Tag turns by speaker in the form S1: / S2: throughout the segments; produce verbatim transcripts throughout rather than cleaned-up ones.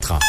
S1: trente.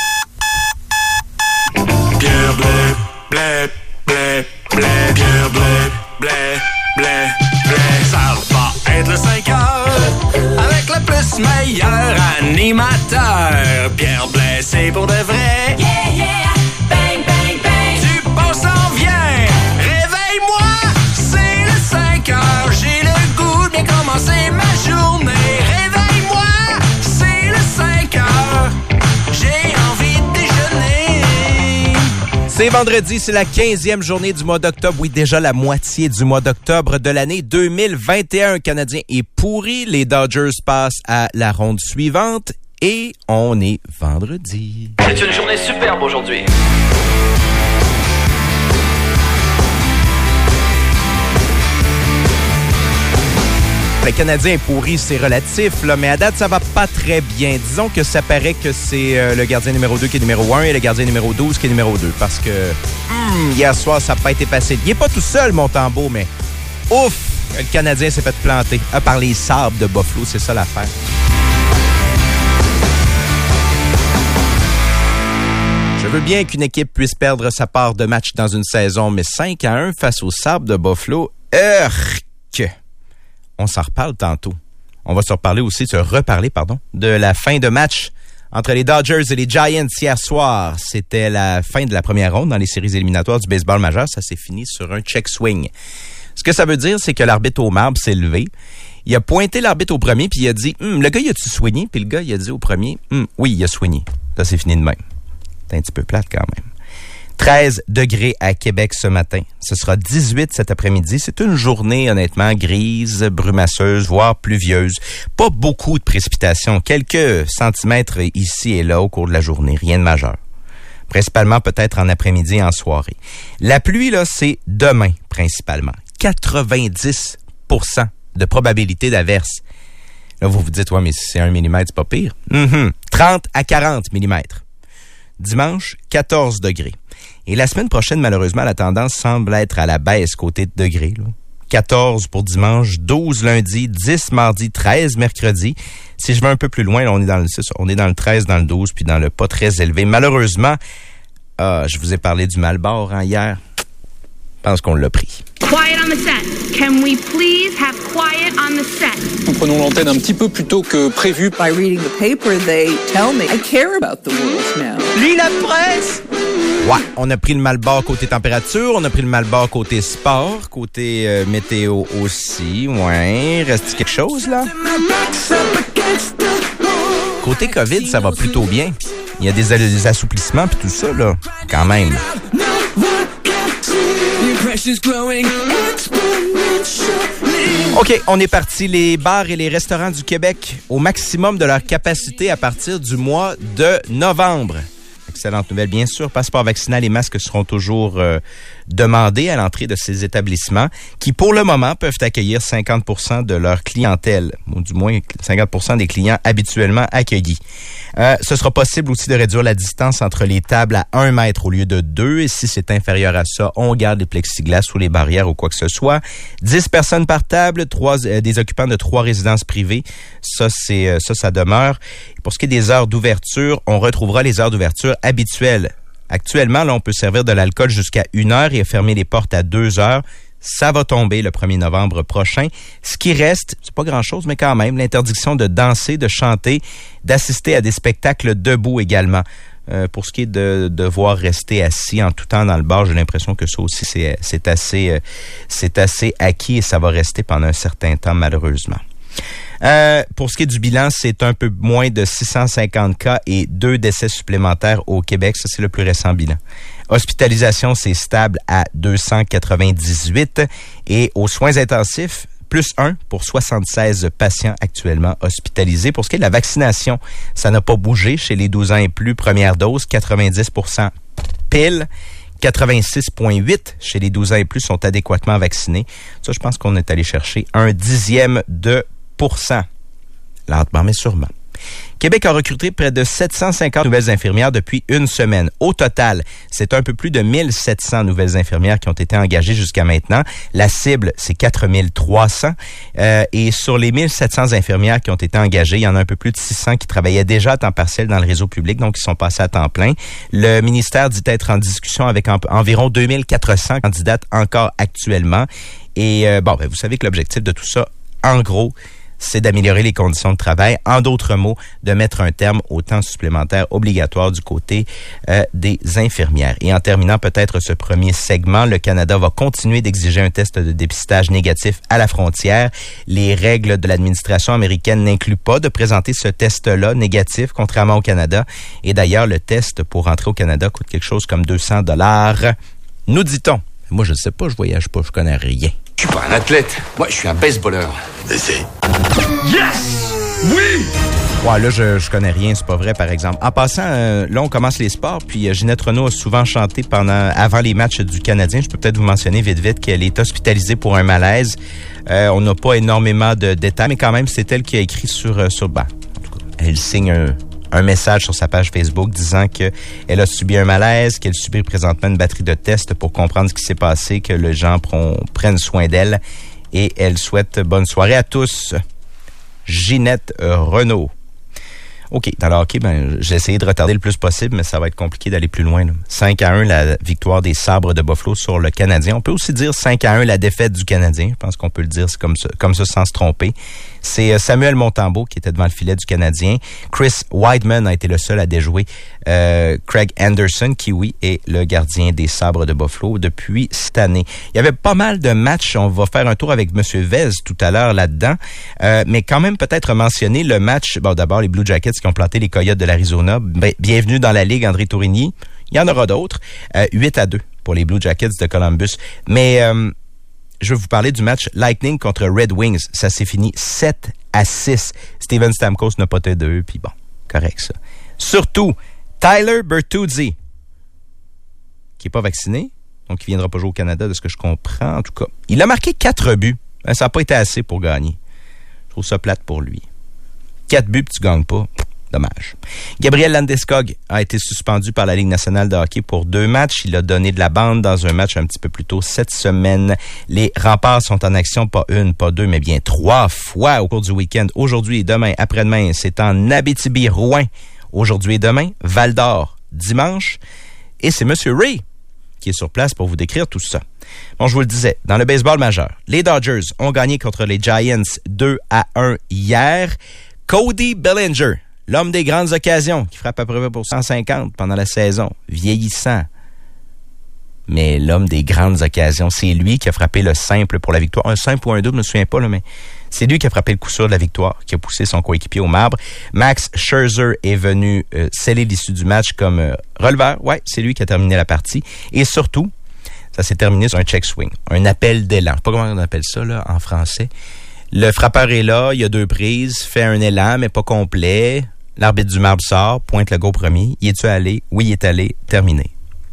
S2: Pierre Blais, blé, blé, blé, Pierre Blais, blé, blé, blé. Ça va être le cinq heures avec le plus meilleur animateur. Pierre Blais, c'est pour de vrai. Yeah, yeah, bang, bang, bang. Du bon s'en vient, réveille-moi, c'est le cinq heures. J'ai le goût de bien commencer ma journée. Réveille-moi, c'est le cinq heures. J'ai envie de déjeuner.
S3: C'est vendredi, c'est la quinzième journée du mois d'octobre. Oui, déjà la moitié du mois d'octobre de l'année deux mille vingt et un. Le Canadien est pourri. Les Dodgers passent à la ronde suivante. Et on est vendredi.
S4: C'est une journée superbe aujourd'hui.
S3: Le Canadien est pourri, c'est relatif, là, mais à date, ça va pas très bien. Disons que ça paraît que c'est euh, le gardien numéro deux qui est numéro un et le gardien numéro douze qui est numéro deux. Parce que hmm, hier soir, ça n'a pas été facile. Il est pas tout seul, Montembeault, mais ouf, le Canadien s'est fait planter. Ah, par les sables de Buffalo, c'est ça l'affaire. Je veux bien qu'une équipe puisse perdre sa part de match dans une saison, mais cinq à un face aux Sabres de Buffalo, urk! On s'en reparle tantôt. On va se reparler aussi, se reparler, pardon, de la fin de match entre les Dodgers et les Giants hier soir. C'était la fin de la première ronde dans les séries éliminatoires du baseball majeur. Ça s'est fini sur un check swing. Ce que ça veut dire, c'est que l'arbitre au marbre s'est levé. Il a pointé l'arbitre au premier, puis il a dit hm, « Le gars, il a-tu soigné? » Puis le gars, il a dit au premier hm, « Oui, il a soigné. » Ça s'est fini de même. C'est un petit peu plate quand même. treize degrés à Québec ce matin. Ce sera dix-huit cet après-midi. C'est une journée, honnêtement, grise, brumasseuse, voire pluvieuse. Pas beaucoup de précipitations. Quelques centimètres ici et là au cours de la journée. Rien de majeur. Principalement peut-être en après-midi et en soirée. La pluie, là, c'est demain, principalement. quatre-vingt-dix pour cent de probabilité d'averse. Là, vous vous dites, ouais, mais si c'est un millimètre, c'est pas pire. Mm-hmm. trente à quarante millimètres. Dimanche, quatorze degrés. Et la semaine prochaine, malheureusement, la tendance semble être à la baisse côté de degrés. Là. quatorze pour dimanche, douze lundi, dix mardi, treize mercredi. Si je vais un peu plus loin, là, on est dans le on est dans le treize, dans le douze, puis dans le pas très élevé. Malheureusement, ah, je vous ai parlé du Malbord hein, hier. Je pense qu'on l'a pris.
S5: Quiet on the set. Can we please have quiet on the set?
S6: Nous prenons l'antenne un petit peu plus tôt que prévu.
S7: By reading the paper, they tell me I care about the rules now.
S3: Lis la presse! Ouais, on a pris le Malbord côté température, on a pris le Malbord côté sport, côté euh, météo aussi. Ouais, reste quelque chose là? Côté COVID, ça va plutôt bien. Il y a des, des assouplissements puis tout ça là, quand même. OK, on est parti. Les bars et les restaurants du Québec au maximum de leur capacité à partir du mois de novembre. Excellente nouvelle, bien sûr. Passeport vaccinal et masques seront toujours euh, demandés à l'entrée de ces établissements qui, pour le moment, peuvent accueillir cinquante pour cent de leur clientèle, ou du moins cinquante pour cent des clients habituellement accueillis. Euh, ce sera possible aussi de réduire la distance entre les tables à un mètre au lieu de deux. Et si c'est inférieur à ça, on garde les plexiglas ou les barrières ou quoi que ce soit. dix personnes par table, trois, euh, des occupants de trois résidences privées. Ça, c'est euh, ça, ça demeure. Et pour ce qui est des heures d'ouverture, on retrouvera les heures d'ouverture habituelles. Actuellement, là, on peut servir de l'alcool jusqu'à une heure et fermer les portes à deux heures. Ça va tomber le premier novembre prochain. Ce qui reste, c'est pas grand-chose, mais quand même, l'interdiction de danser, de chanter, d'assister à des spectacles debout également. Euh, pour ce qui est de devoir rester assis en tout temps dans le bar, j'ai l'impression que ça aussi, c'est, c'est, assez, euh, c'est assez acquis et ça va rester pendant un certain temps, malheureusement. Euh, pour ce qui est du bilan, c'est un peu moins de six cent cinquante cas et deux décès supplémentaires au Québec. Ça, c'est le plus récent bilan. Hospitalisation, c'est stable à deux cent quatre-vingt-dix-huit. Et aux soins intensifs, plus un pour soixante-seize patients actuellement hospitalisés. Pour ce qui est de la vaccination, ça n'a pas bougé chez les douze ans et plus. Première dose, quatre-vingt-dix pour cent pile. quatre-vingt-six virgule huit chez les douze ans et plus sont adéquatement vaccinés. Ça, je pense qu'on est allé chercher un dixième de pour cent. Lentement, mais sûrement. Québec a recruté près de sept cent cinquante nouvelles infirmières depuis une semaine. Au total, c'est un peu plus de mille sept cents nouvelles infirmières qui ont été engagées jusqu'à maintenant. La cible, c'est quatre mille trois cents. Euh, et sur les mille sept cents infirmières qui ont été engagées, il y en a un peu plus de six cents qui travaillaient déjà à temps partiel dans le réseau public, donc qui sont passés à temps plein. Le ministère dit être en discussion avec en, environ deux mille quatre cents candidates encore actuellement. Et euh, bon, ben, vous savez que l'objectif de tout ça, en gros, c'est d'améliorer les conditions de travail. En d'autres mots, de mettre un terme au temps supplémentaire obligatoire du côté euh, des infirmières. Et en terminant peut-être ce premier segment, le Canada va continuer d'exiger un test de dépistage négatif à la frontière. Les règles de l'administration américaine n'incluent pas de présenter ce test-là négatif, contrairement au Canada. Et d'ailleurs, le test pour rentrer au Canada coûte quelque chose comme deux cents dollars. Nous dit-on. Moi, je ne sais pas, je voyage pas, je connais rien.
S1: Je suis pas un athlète. Moi, je suis un baseballeur.
S2: Essai. Yes! Oui!
S3: Ouais, là, je, je connais rien, c'est pas vrai, par exemple. En passant, euh, là, on commence les sports, puis euh, Ginette Renault a souvent chanté pendant, avant les matchs du Canadien. Je peux peut-être vous mentionner vite, vite qu'elle est hospitalisée pour un malaise. Euh, on n'a pas énormément de détails, mais quand même, c'est elle qui a écrit sur, euh, sur, ben, en tout cas, elle signe un, un message sur sa page Facebook disant que elle a subi un malaise, qu'elle subit présentement une batterie de tests pour comprendre ce qui s'est passé, que les gens pr- prennent soin d'elle, et elle souhaite bonne soirée à tous. Ginette Renault. OK, dans le hockey, ben, j'ai essayé de retarder le plus possible, mais ça va être compliqué d'aller plus loin, là. cinq à un, la victoire des Sabres de Buffalo sur le Canadien. On peut aussi dire cinq à un, la défaite du Canadien. Je pense qu'on peut le dire comme ça, comme ça sans se tromper. C'est Samuel Montembeault qui était devant le filet du Canadien. Chris Wideman a été le seul à déjouer euh, Craig Anderson, qui, oui, est le gardien des Sabres de Buffalo depuis cette année. Il y avait pas mal de matchs. On va faire un tour avec M. Vez tout à l'heure là-dedans. Euh, mais quand même peut-être mentionner le match. Bon, d'abord, les Blue Jackets qui ont planté les Coyotes de l'Arizona. Ben, bienvenue dans la Ligue, André Tourigny. Il y en aura d'autres. Euh, huit à deux pour les Blue Jackets de Columbus. Mais euh, je vais vous parler du match Lightning contre Red Wings. Ça s'est fini sept à six. Steven Stamkos n'a pas été deux, puis bon, correct ça. Surtout, Tyler Bertuzzi, qui n'est pas vacciné, donc il ne viendra pas jouer au Canada, de ce que je comprends en tout cas. Il a marqué quatre buts. Ben, ça n'a pas été assez pour gagner. Je trouve ça plate pour lui. Quatre buts, puis tu gagnes pas. Dommage. Gabriel Landeskog a été suspendu par la Ligue nationale de hockey pour deux matchs. Il a donné de la bande dans un match un petit peu plus tôt cette semaine. Les Remparts sont en action, pas une, pas deux, mais bien trois fois au cours du week-end. Aujourd'hui et demain, après-demain, c'est en Abitibi-Rouyn. Aujourd'hui et demain, Val-d'Or, dimanche. Et c'est M. Ray qui est sur place pour vous décrire tout ça. Bon, je vous le disais, dans le baseball majeur, les Dodgers ont gagné contre les Giants deux à un hier. Cody Bellinger, l'homme des grandes occasions, qui frappe à peu près pour cent cinquante pendant la saison, vieillissant. Mais l'homme des grandes occasions, c'est lui qui a frappé le simple pour la victoire. Un simple ou un double, je me souviens pas, là, mais c'est lui qui a frappé le coup sûr de la victoire, qui a poussé son coéquipier au marbre. Max Scherzer est venu euh, sceller l'issue du match comme euh, releveur. Ouais, c'est lui qui a terminé la partie. Et surtout, ça s'est terminé sur un check swing, un appel d'élan. Je sais pas comment on appelle ça là en français. Le frappeur est là, il y a deux prises, fait un élan, mais pas complet. L'arbitre du marbre sort, pointe le go premier. Y es-tu allé? Oui, il est allé. Terminé.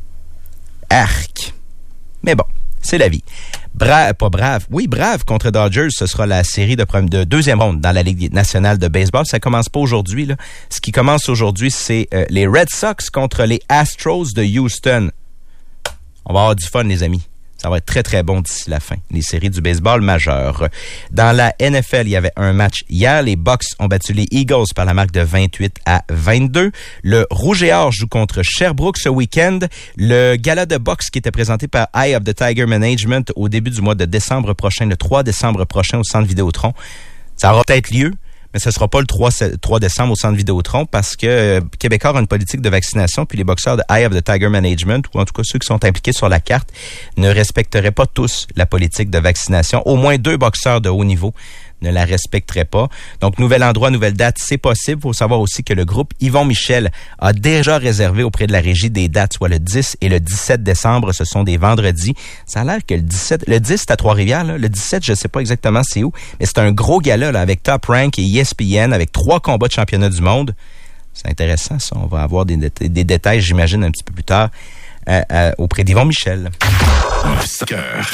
S3: Arc. Mais bon, c'est la vie. Brave, pas brave. Oui, brave contre Dodgers. Ce sera la série de, de deuxième ronde dans la Ligue nationale de baseball. Ça commence pas aujourd'hui, là. Ce qui commence aujourd'hui, c'est euh, les Red Sox contre les Astros de Houston. On va avoir du fun, les amis. Ça va être très, très bon d'ici la fin. Les séries du baseball majeur. Dans la N F L, il y avait un match hier. Les Bucks ont battu les Eagles par la marque de vingt-huit à vingt-deux. Le Rouge et Or joue contre Sherbrooke ce week-end. Le gala de boxe qui était présenté par Eye of the Tiger Management au début du mois de décembre prochain, le trois décembre prochain au Centre Vidéotron. Ça aura peut-être lieu, mais ce ne sera pas le trois décembre au Centre Vidéotron parce que euh, Québécois a une politique de vaccination, puis les boxeurs de Eye of the Tiger Management, ou en tout cas ceux qui sont impliqués sur la carte, ne respecteraient pas tous la politique de vaccination. Au moins deux boxeurs de haut niveau ne la respecteraient pas. Donc, nouvel endroit, nouvelle date, c'est possible. Il faut savoir aussi que le groupe Yvon Michel a déjà réservé auprès de la régie des dates, soit le dix et le dix-sept décembre. Ce sont des vendredis. Ça a l'air que le dix-sept, le dix, c'est à Trois-Rivières, là. Le dix-sept, je sais pas exactement c'est où, mais c'est un gros gala, là, avec Top Rank et E S P N, avec trois combats de championnat du monde. C'est intéressant, ça. On va avoir des, dé- des détails, j'imagine, un petit peu plus tard, euh, euh, auprès d'Yvon Michel.
S2: Le cinq heures.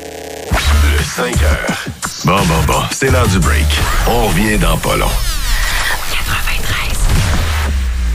S2: Le cinq heures. Bon, bon, bon, c'est l'heure du break. On revient dans pas long.
S5: quatre-vingt-treize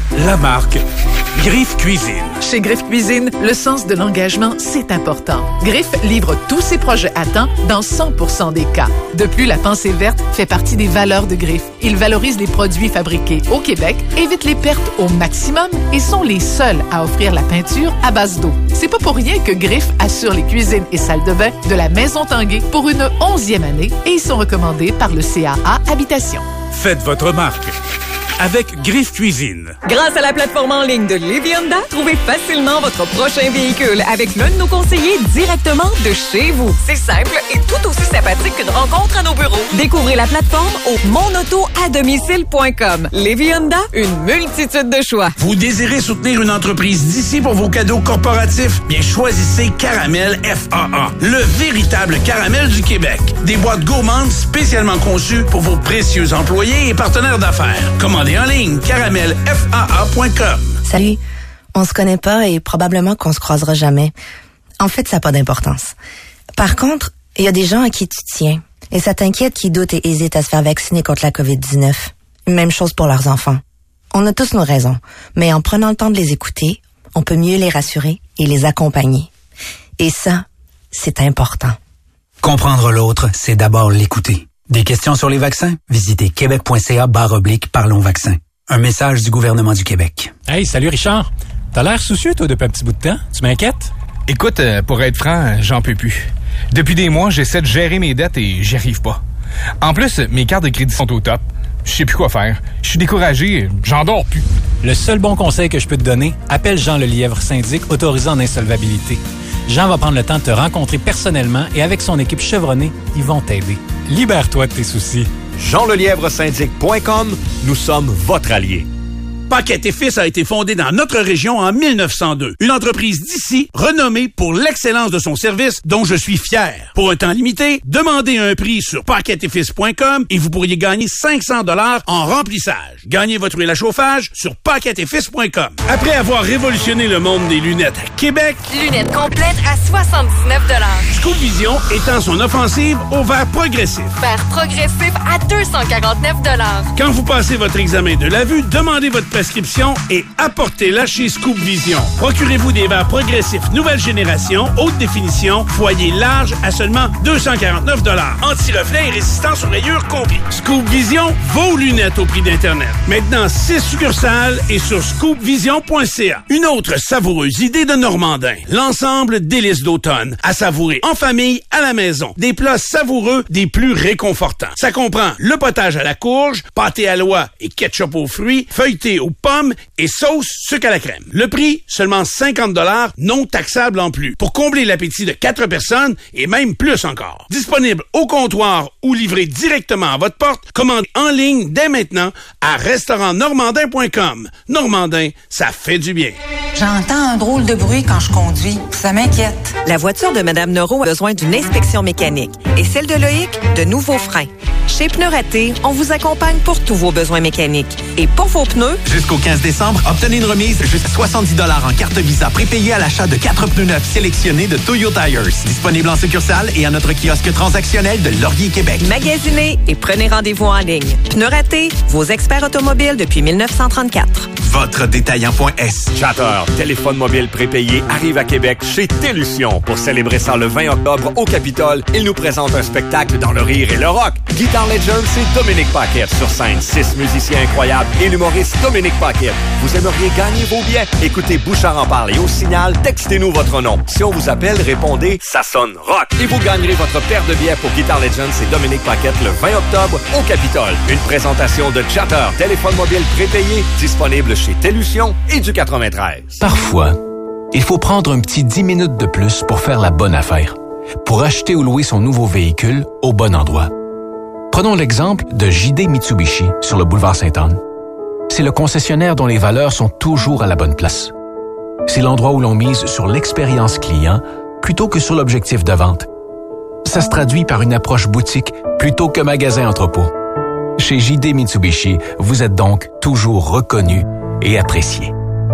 S2: la marque Griffe Cuisine.
S7: Chez Griffe Cuisine, le sens de l'engagement, c'est important. Griffe livre tous ses projets à temps dans cent pour cent des cas. De plus, la pensée verte fait partie des valeurs de Griffe. Ils valorisent les produits fabriqués au Québec, évitent les pertes au maximum et sont les seuls à offrir la peinture à base d'eau. C'est pas pour rien que Griffe assure les cuisines et salles de bain de la Maison Tanguay pour une onzième année et ils sont recommandés par le C A A Habitation.
S2: Faites votre marque avec Griffe Cuisine.
S8: Grâce à la plateforme en ligne de Lévis Honda, trouvez facilement votre prochain véhicule avec l'un de nos conseillers directement de chez vous. C'est simple et tout aussi sympathique qu'une rencontre à nos bureaux. Découvrez la plateforme au mon auto à domicile point com. Lévis Honda, une multitude de choix.
S2: Vous désirez soutenir une entreprise d'ici pour vos cadeaux corporatifs? Bien, choisissez Caramel F A A, le véritable caramel du Québec. Des boîtes gourmandes spécialement conçues pour vos précieux employés et partenaires d'affaires. Commandez en ligne, caramel F A A point com.
S9: Salut, on se connaît pas et probablement qu'on se croisera jamais. En fait, ça n'a pas d'importance. Par contre, il y a des gens à qui tu tiens et ça t'inquiète qui doutent et hésitent à se faire vacciner contre la covid dix-neuf. Même chose pour leurs enfants. On a tous nos raisons, mais en prenant le temps de les écouter, on peut mieux les rassurer et les accompagner. Et ça, c'est important.
S10: Comprendre l'autre, c'est d'abord l'écouter. Des questions sur les vaccins? Visitez québec.ca barre oblique Parlons vaccins. Un message du gouvernement du Québec.
S11: Hey, salut Richard. T'as l'air soucieux, toi, depuis un petit bout de temps. Tu m'inquiètes?
S12: Écoute, euh, pour être franc, j'en peux plus. Depuis des mois, j'essaie de gérer mes dettes et j'y arrive pas. En plus, mes cartes de crédit sont au top. Je sais plus quoi faire. Je suis découragé, j'en dors plus.
S11: Le seul bon conseil que je peux te donner, appelle Jean Lelièvre, syndic autorisé en insolvabilité. Jean va prendre le temps de te rencontrer personnellement et avec son équipe chevronnée, ils vont t'aider. Libère-toi de tes soucis.
S13: jean lelièvre syndic point com, nous sommes votre allié.
S2: Paquette et Fils a été fondé dans notre région en mille neuf cent deux. Une entreprise d'ici, renommée pour l'excellence de son service, dont je suis fier. Pour un temps limité, demandez un prix sur paquette et fils point com et vous pourriez gagner cinq cents dollars en remplissage. Gagnez votre huile à chauffage sur paquette et fils point com. Après avoir révolutionné le monde des lunettes à Québec,
S8: Lunettes complètes à soixante-dix-neuf dollars.
S2: Scoop Vision étend son offensive au verre progressif.
S8: Verre progressif à deux cent quarante-neuf dollars.
S2: Quand vous passez votre examen de la vue, demandez votre prescription et apportez-la chez Scoop Vision. Procurez-vous des verres progressifs nouvelle génération, haute définition, foyer large à seulement deux cent quarante-neuf dollars. Anti-reflet et résistance aux rayures compris. Scoop Vision, vos lunettes au prix d'Internet. Maintenant, six succursales et sur scoop vision point c a. Une autre savoureuse idée de Normandin. L'ensemble délices d'automne. À savourer en famille, à la maison. Des plats savoureux, des plus réconfortants. Ça comprend le potage à la courge, pâté à l'oie et ketchup aux fruits, feuilleté aux pommes et sauce sucre à la crème. Le prix, seulement cinquante dollars, non taxable en plus. Pour combler l'appétit de quatre personnes et même plus encore. Disponible au comptoir ou livré directement à votre porte, commandez en ligne dès maintenant à restaurant normandin point com. Normandin, ça fait du bien.
S14: J'entends un drôle de bruit quand je conduis. Ça m'inquiète.
S8: La voiture de Mme Neuro a besoin d'une inspection mécanique et celle de Loïc, de nouveaux freins. Chez Pneus Raté, on vous accompagne pour tous vos besoins mécaniques. Et pour vos pneus,
S15: jusqu'au quinze décembre, obtenez une remise de jusqu'à soixante-dix dollars en carte Visa prépayée à l'achat de quatre pneus neufs sélectionnés de Toyo Tires. Disponible en succursale et à notre kiosque transactionnel de Laurier, Québec.
S8: Magasinez et prenez rendez-vous en ligne. Pneus Raté, vos experts automobiles depuis mille neuf cent trente-quatre.
S15: Votre détaillant.s.
S13: Chatter, téléphone mobile prépayé, arrive à Québec chez Télution. Pour célébrer ça le vingt octobre au Capitole, il nous présente un spectacle dans le rire et le rock. Guitar Legend, c'est Dominique Paquette sur scène. Six musiciens incroyables et l'humoriste Dominique Paquette. Vous aimeriez gagner vos billets? Écoutez Bouchard en parle et au signal, textez-nous votre nom. Si on vous appelle, répondez « Ça sonne rock » et vous gagnerez votre paire de billets pour Guitar Legend, c'est Dominique Paquette le vingt octobre au Capitole. Une présentation de Chatter, téléphone mobile prépayé, disponible chez Télution et du quatre-vingt-treize.
S16: Parfois, il faut prendre un petit dix minutes de plus pour faire la bonne affaire, pour acheter ou louer son nouveau véhicule au bon endroit. Prenons l'exemple de J D Mitsubishi sur le boulevard Sainte-Anne. C'est le concessionnaire dont les valeurs sont toujours à la bonne place. C'est l'endroit où l'on mise sur l'expérience client plutôt que sur l'objectif de vente. Ça se traduit par une approche boutique plutôt que magasin entrepôt. Chez J D Mitsubishi, vous êtes donc toujours reconnu et apprécié.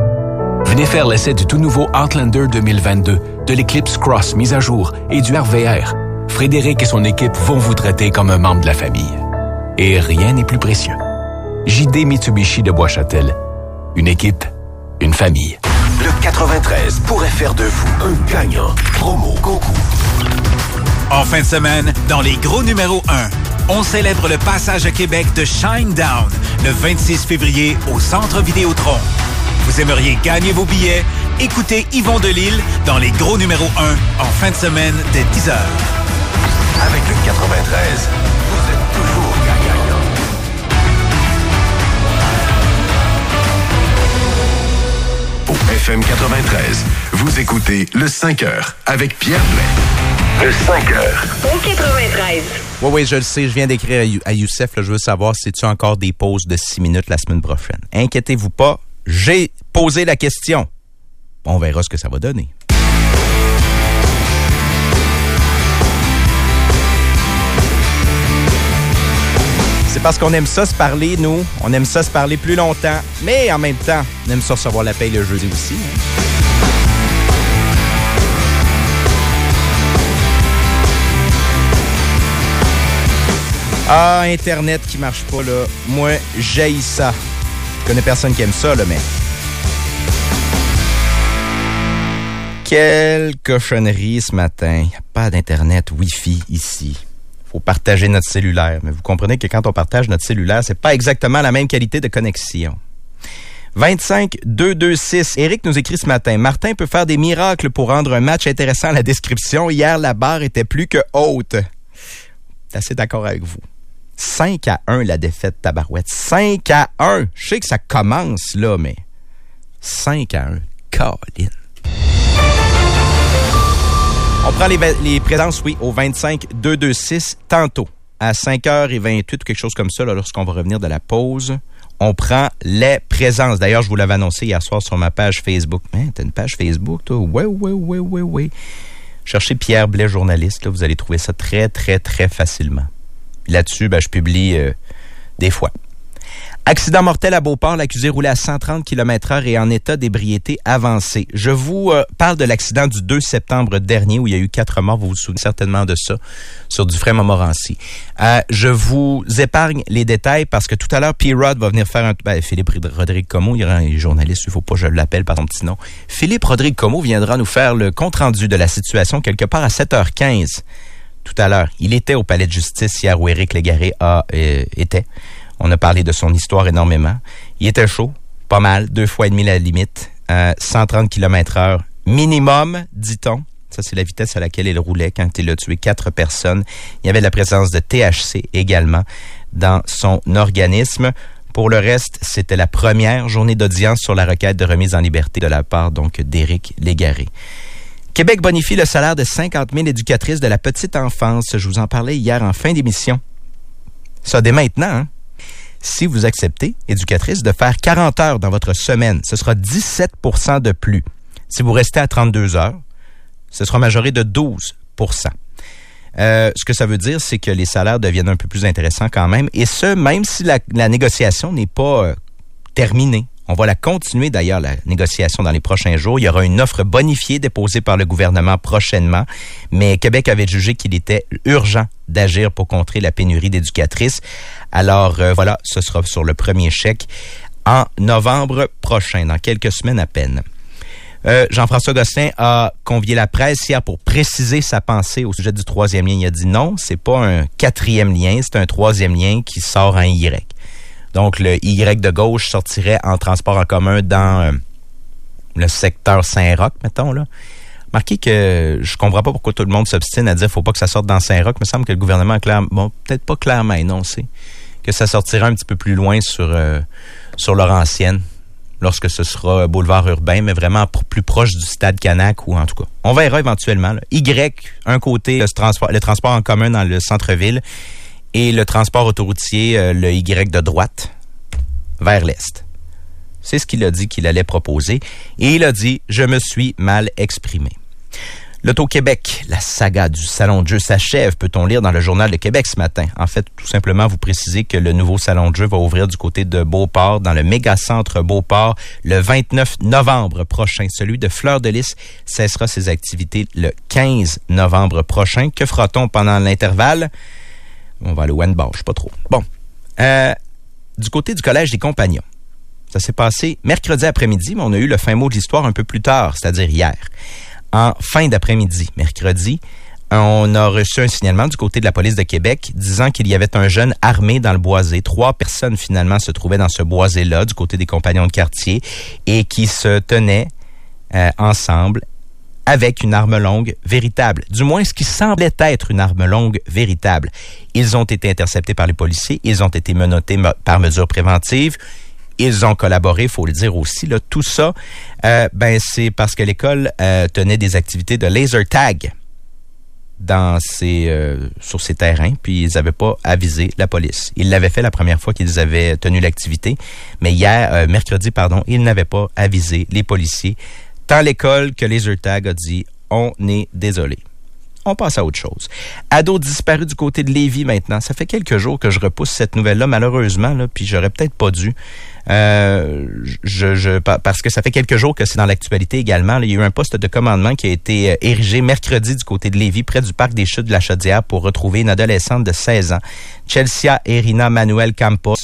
S16: Venez faire l'essai du tout nouveau Outlander deux mille vingt-deux, de l'Eclipse Cross mise à jour et du R V R. Frédéric et son équipe vont vous traiter comme un membre de la famille. Et rien n'est plus précieux. J D Mitsubishi de Bois-Châtel. Une équipe, une famille.
S17: Le quatre-vingt-treize pourrait faire de vous un gagnant. Promo concours.
S18: En fin de semaine, dans les gros numéros un, on célèbre le passage à Québec de Shinedown le vingt-six février au Centre Vidéotron. Vous aimeriez gagner vos billets? Écoutez Yvon Delisle dans les gros numéros un en fin de semaine dès dix heures.
S17: Avec le quatre-vingt-treize, vous êtes toujours gagnant. Au F M quatre-vingt-treize, vous écoutez le cinq heures avec Pierre Blais. Le cinq heures.
S5: Au quatre-vingt-treize.
S3: Oui, oui, je le sais. Je viens d'écrire à, You- à Youssef. Là, je veux savoir si tu as encore des pauses de six minutes la semaine prochaine. Inquiétez-vous pas. J'ai posé la question. On verra ce que ça va donner. C'est parce qu'on aime ça se parler, nous. On aime ça se parler plus longtemps. Mais en même temps, on aime ça recevoir la paye le jeudi aussi. Hein? Ah, Internet qui marche pas, là. Moi, j'haïs ça. Je connais personne qui aime ça, là, mais... Quelle cochonnerie ce matin. Il n'y a pas d'Internet Wi-Fi ici. Faut partager notre cellulaire. Mais vous comprenez que quand on partage notre cellulaire, c'est pas exactement la même qualité de connexion. vingt-cinq deux deux six. Éric nous écrit ce matin. Martin peut faire des miracles pour rendre un match intéressant à la description. Hier, la barre était plus que haute. Je suis assez d'accord avec vous. cinq à un la défaite tabarouette. cinq à un. Je sais que ça commence là, mais cinq à un. Colin. On prend les, les présences, oui, au vingt-cinq deux deux six tantôt, à cinq heures vingt-huit ou quelque chose comme ça, là, lorsqu'on va revenir de la pause. On prend les présences. D'ailleurs, je vous l'avais annoncé hier soir sur ma page Facebook. Mais t'as une page Facebook, toi? Oui, oui, oui, oui, oui. Cherchez Pierre Blais, journaliste. Là, vous allez trouver ça très, très, très facilement. Là-dessus, ben, je publie euh, des fois. Accident mortel à Beauport, l'accusé roulait à cent trente kilomètres heure et en état d'ébriété avancée. Je vous euh, parle de l'accident du deux septembre dernier où il y a eu quatre morts. Vous vous souvenez certainement de ça, sur Dufresne-Montmorency. Euh, je vous épargne les détails parce que tout à l'heure, P-Rod va venir faire un... Ben, Philippe Rodrigue Comeau, il y aura un journaliste, il ne faut pas que je l'appelle par son petit nom. Philippe Rodrigue Comeau viendra nous faire le compte-rendu de la situation quelque part à sept heures quinze. Tout à l'heure, il était au palais de justice hier où Éric Légaré a, euh, était. On a parlé de son histoire énormément. Il était chaud, pas mal, deux fois et demi la limite, euh, cent trente kilomètres heure minimum, dit-on. Ça, c'est la vitesse à laquelle il roulait quand il a tué quatre personnes. Il y avait la présence de T H C également dans son organisme. Pour le reste, c'était la première journée d'audience sur la requête de remise en liberté de la part donc d'Éric Légaré. Québec bonifie le salaire de cinquante mille éducatrices de la petite enfance. Je vous en parlais hier en fin d'émission. Ça, dès maintenant, hein? Si vous acceptez, éducatrice, de faire quarante heures dans votre semaine, ce sera dix-sept pour cent de plus. Si vous restez à trente-deux heures, ce sera majoré de douze pour cent. Euh, ce que ça veut dire, c'est que les salaires deviennent un peu plus intéressants quand même, et ce, même si la, la négociation n'est pas euh, terminée. On va la continuer d'ailleurs, la négociation, dans les prochains jours. Il y aura une offre bonifiée déposée par le gouvernement prochainement, mais Québec avait jugé qu'il était urgent d'agir pour contrer la pénurie d'éducatrices. Alors euh, voilà, ce sera sur le premier chèque en novembre prochain, dans quelques semaines à peine. Euh, Jean-François Gosselin a convié la presse hier pour préciser sa pensée au sujet du troisième lien. Il a dit non, c'est pas un quatrième lien, c'est un troisième lien qui sort en Y. Donc, le Y de gauche sortirait en transport en commun dans euh, le secteur Saint-Roch, mettons, là. Marquez que je comprends pas pourquoi tout le monde s'obstine à dire qu'il faut pas que ça sorte dans Saint-Roch. Il me semble que le gouvernement a clairement, bon, peut-être pas clairement énoncé, que ça sortira un petit peu plus loin sur, euh, sur Laurentienne, lorsque ce sera boulevard urbain, mais vraiment plus proche du stade Canac, ou en tout cas. On verra éventuellement, là. Y, un côté, le transport, le transport en commun dans le centre-ville, et le transport autoroutier, euh, le Y de droite, vers l'est. C'est ce qu'il a dit qu'il allait proposer. Et il a dit, je me suis mal exprimé. L'Auto-Québec, la saga du Salon de jeu s'achève, peut-on lire dans le Journal de Québec ce matin. En fait, tout simplement, vous précisez que le nouveau Salon de jeu va ouvrir du côté de Beauport, dans le méga-centre Beauport, le vingt-neuf novembre prochain. Celui de Fleur-de-Lys cessera ses activités le quinze novembre prochain. Que fera-t-on pendant l'intervalle? On va aller au handball, je sais pas trop. Bon. Euh, du côté du Collège des Compagnons, Ça s'est passé mercredi après-midi, mais on a eu le fin mot de l'histoire un peu plus tard, c'est-à-dire hier. En fin d'après-midi, mercredi, on a reçu un signalement du côté de la police de Québec disant qu'il y avait un jeune armé dans le boisé. Trois personnes, finalement, se trouvaient dans ce boisé-là, du côté des compagnons de quartier, et qui se tenaient euh, ensemble avec une arme longue véritable. Du moins, ce qui semblait être une arme longue véritable. Ils ont été interceptés par les policiers. Ils ont été menottés me- par mesure préventive. Ils ont collaboré, il faut le dire aussi. Là, tout ça, euh, ben c'est parce que l'école euh, tenait des activités de laser tag dans ces, euh, sur ces terrains, puis ils n'avaient pas avisé la police. Ils l'avaient fait la première fois qu'ils avaient tenu l'activité, mais hier, euh, mercredi, pardon, ils n'avaient pas avisé les policiers. Tant l'école que laser tag a dit « on est désolé ». On passe à autre chose. Ado disparu du côté de Lévis maintenant. Ça fait quelques jours que je repousse cette nouvelle-là, malheureusement, là, puis j'aurais peut-être pas dû. Euh, je, je, parce que ça fait quelques jours que c'est dans l'actualité également. Là, il y a eu un poste de commandement qui a été érigé mercredi du côté de Lévis, près du parc des Chutes de la Chaudière, pour retrouver une adolescente de seize ans, Chelsea Erina Manuel Campos.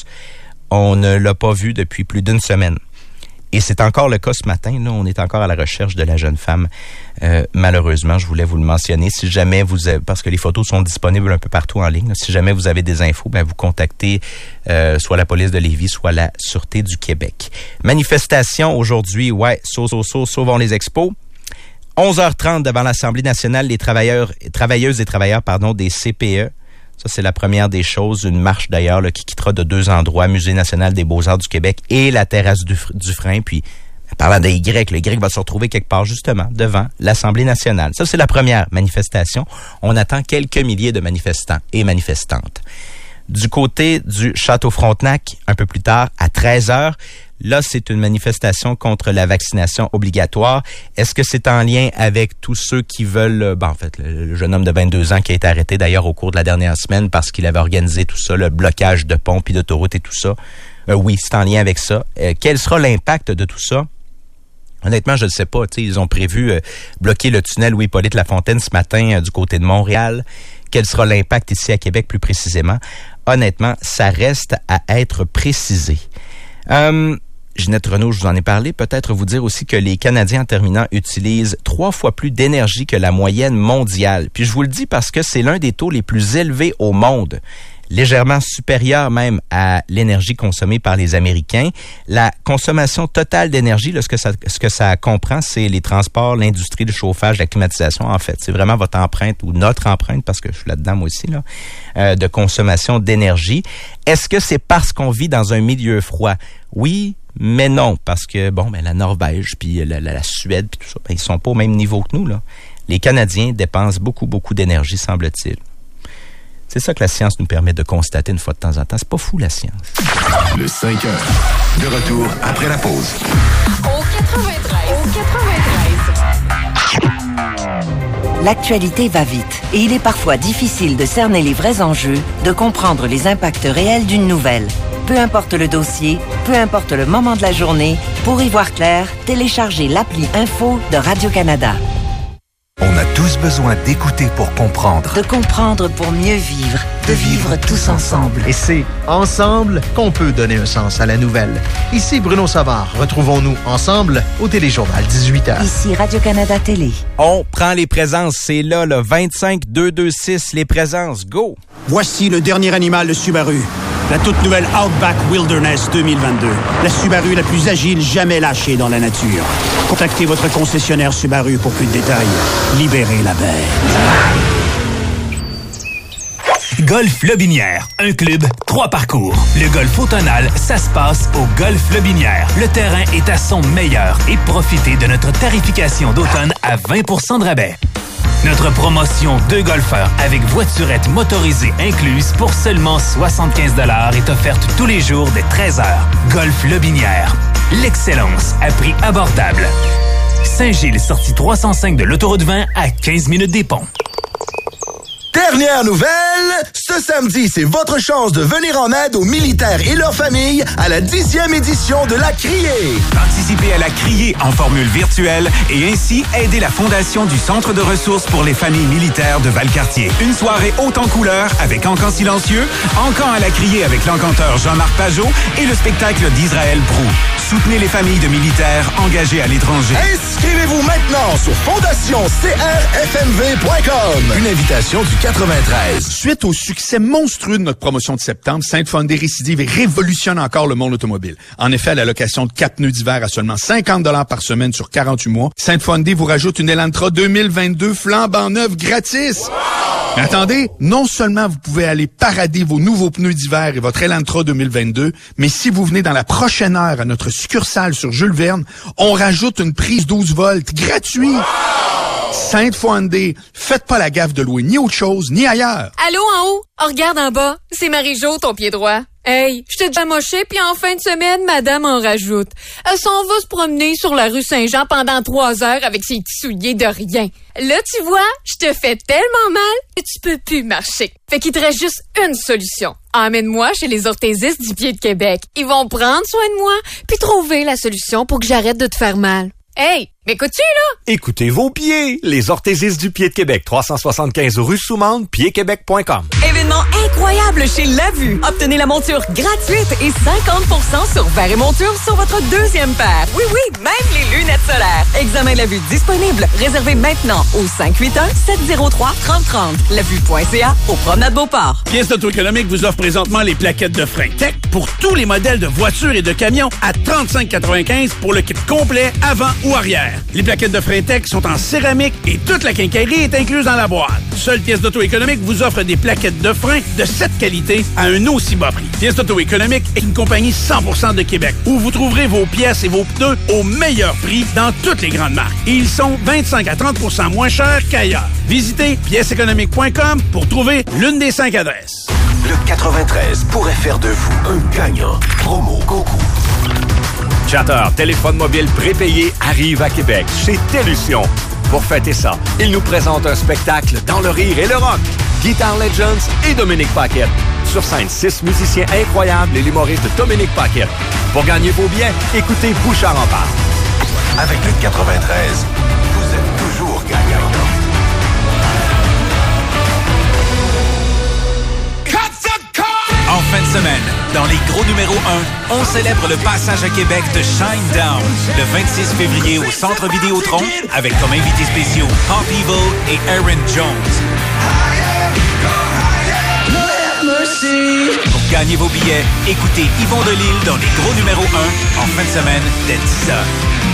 S3: On ne l'a pas vue depuis plus d'une semaine. Et c'est encore le cas ce matin. Là, on est encore à la recherche de la jeune femme. Euh, malheureusement, je voulais vous le mentionner. Si jamais vous avez, parce que les photos sont disponibles un peu partout en ligne, là, si jamais vous avez des infos, ben vous contactez euh, soit la police de Lévis, soit la Sûreté du Québec. Manifestation aujourd'hui, ouais, so, so, so, sauvons les expos. onze heures trente devant l'Assemblée nationale, les travailleurs, travailleuses et travailleurs, pardon, des C P E. Ça, c'est la première des choses. Une marche, d'ailleurs, là, qui quittera de deux endroits, Musée national des beaux-arts du Québec et la terrasse du, du Frein. Puis, parlant des Y, le Y va se retrouver quelque part, justement, devant l'Assemblée nationale. Ça, c'est la première manifestation. On attend quelques milliers de manifestants et manifestantes. Du côté du Château Frontenac, un peu plus tard, à treize heures, là, c'est une manifestation contre la vaccination obligatoire. Est-ce que c'est en lien avec tous ceux qui veulent... Ben, en fait, le, le jeune homme de vingt-deux ans qui a été arrêté, d'ailleurs, au cours de la dernière semaine parce qu'il avait organisé tout ça, le blocage de ponts puis d'autoroutes et tout ça. Euh, oui, c'est en lien avec ça. Euh, quel sera l'impact de tout ça? Honnêtement, je ne sais pas. T'sais, ils ont prévu euh, bloquer le tunnel Louis-Hippolyte Lafontaine ce matin euh, du côté de Montréal. Quel sera l'impact ici à Québec plus précisément? Honnêtement, ça reste à être précisé. Euh, Ginette Renaud, je vous en ai parlé. Peut-être vous dire aussi que les Canadiens, en terminant, utilisent trois fois plus d'énergie que la moyenne mondiale. Puis je vous le dis parce que c'est l'un des taux les plus élevés au monde. Légèrement supérieur même à l'énergie consommée par les Américains. La consommation totale d'énergie, là, ce que ça, ce que ça comprend, c'est les transports, l'industrie, le chauffage, la climatisation, en fait. C'est vraiment votre empreinte ou notre empreinte, parce que je suis là-dedans moi aussi, là, euh, de consommation d'énergie. Est-ce que c'est parce qu'on vit dans un milieu froid? Oui, mais non, parce que, bon, ben, la Norvège, puis la, la, la Suède, puis tout ça, ben, ils sont pas au même niveau que nous, là. Les Canadiens dépensent beaucoup, beaucoup d'énergie, semble-t-il. C'est ça que la science nous permet de constater une fois de temps en temps. C'est pas fou, la science.
S17: Le cinq heures. De retour après la pause.
S19: Au quatre-vingt-treize. Au quatre-vingt-treize.
S20: L'actualité va vite et il est parfois difficile de cerner les vrais enjeux, de comprendre les impacts réels d'une nouvelle. Peu importe le dossier, peu importe le moment de la journée, pour y voir clair, téléchargez l'appli Info de Radio-Canada.
S21: On a tous besoin d'écouter pour comprendre.
S20: De comprendre pour mieux vivre. De vivre tous ensemble.
S22: Et c'est ensemble qu'on peut donner un sens à la nouvelle. Ici Bruno Savard. Retrouvons-nous ensemble au Téléjournal dix-huit heures.
S20: Ici Radio-Canada Télé.
S3: On prend les présences. C'est là, le vingt-cinq deux vingt-six. Les présences. Go!
S23: Voici le dernier animal de Subaru. La toute nouvelle Outback Wilderness deux mille vingt-deux. La Subaru la plus agile jamais lâchée dans la nature. Contactez votre concessionnaire Subaru pour plus de détails. Libérez la bête.
S24: Golf Lobinière, un club, trois parcours. Le golf automnal, ça se passe au Golf Lobinière. Le terrain est à son meilleur et profitez de notre tarification d'automne à vingt pour cent de rabais. Notre promotion deux golfeurs avec voiturette motorisée incluse pour seulement soixante-quinze dollars est offerte tous les jours dès treize heures. Golf Lobinière, l'excellence à prix abordable. Saint-Gilles, sortie trois cent cinq de l'autoroute vingt à quinze minutes des ponts.
S25: Dad,
S1: Dernière nouvelle, ce samedi, c'est votre chance de venir en aide aux militaires et leurs familles à la dixième édition de la Criée.
S18: Participez à la Criée en formule virtuelle et ainsi aider la fondation du Centre de ressources pour les familles militaires de Valcartier. Une soirée haute en couleurs avec Encan silencieux, Encan à la Criée avec l'encanteur Jean-Marc Pajot et le spectacle d'Israël Brou. Soutenez les familles de militaires engagés à l'étranger.
S1: Inscrivez-vous maintenant sur fondation c r f m v point com. Une invitation du quatre-vingt-treize.
S4: Suite au succès monstrueux de notre promotion de septembre, Sainte-Foy Récidive révolutionne encore le monde automobile. En effet, à la location de quatre pneus d'hiver à seulement cinquante dollars par semaine sur quarante-huit mois, Sainte-Foy vous rajoute une Elantra deux mille vingt-deux flambant neuve gratis. Wow! Mais attendez, non seulement vous pouvez aller parader vos nouveaux pneus d'hiver et votre Elantra deux mille vingt-deux, mais si vous venez dans la prochaine heure à notre succursale sur Jules Verne, on rajoute une prise douze volts gratuit. Wow! Sainte-Foy, faites pas la gaffe de louer ni autre chose, ni ailleurs.
S6: Allô, en haut? Oh, regarde en bas. C'est Marie-Jo, ton pied droit. Hey, je t'ai déjà moché, puis en fin de semaine, madame en rajoute. Elle s'en va se promener sur la rue Saint-Jean pendant trois heures avec ses petits souliers de rien. Là, tu vois, je te fais tellement mal que tu peux plus marcher. Fait qu'il te reste juste une solution. Emmène-moi chez les orthésistes du pied de Québec. Ils vont prendre soin de moi, puis trouver la solution pour que j'arrête de te faire mal. Hey, m'écoutes-tu, là?
S13: Écoutez vos pieds. Les orthésistes du pied de Québec. trois cent soixante-quinze rue Soumande, pied québec point com.
S8: Événement incroyable chez La Vue. Obtenez la monture gratuite et cinquante pour cent sur verre et monture sur votre deuxième paire. Oui, oui, même les lunettes solaires. Examen La Vue disponible. Réservez maintenant au cinq huit un, sept zéro trois, trente trente. lavue point c a au Promenade Beauport.
S7: Pièces d'Auto-Économique vous offre présentement les plaquettes de frein Tech pour tous les modèles de voitures et de camions à trente-cinq quatre-vingt-quinze pour le kit complet avant ou arrière. Les plaquettes de frein Tech sont en céramique et toute la quincaillerie est incluse dans la boîte. Seule Pièces d'Auto-Économique vous offre des plaquettes de frein de cette qualité à un aussi bas prix. Pièces d'Auto-Économique est une compagnie cent pour cent de Québec où vous trouverez vos pièces et vos pneus au meilleur prix dans toutes les grandes marques. Et ils sont vingt-cinq à trente pour cent moins chers qu'ailleurs. Visitez pièces économiques point com pour trouver l'une des cinq adresses.
S17: Le quatre-vingt-treize pourrait faire de vous un gagnant. Promo concours.
S13: Chatter, téléphone mobile prépayé, arrive à Québec chez Télution. Pour fêter ça, il nous présente un spectacle dans le rire et le rock. Guitar Legends et Dominique Paquette. Sur scène, six musiciens incroyables et l'humoriste Dominique Paquette. Pour gagner vos billets, écoutez Bouchard en parle.
S17: Avec le quatre-vingt-treize, vous êtes toujours gagnant.
S18: En fin de semaine, dans les gros numéros un, on célèbre le passage à Québec de Shine Down le vingt-six février au Centre Vidéotron avec comme invités spéciaux Pop Evil et Aaron Jones. Pour gagner vos billets, écoutez Yvon Delisle dans les gros numéros un en fin de semaine dès dix heures.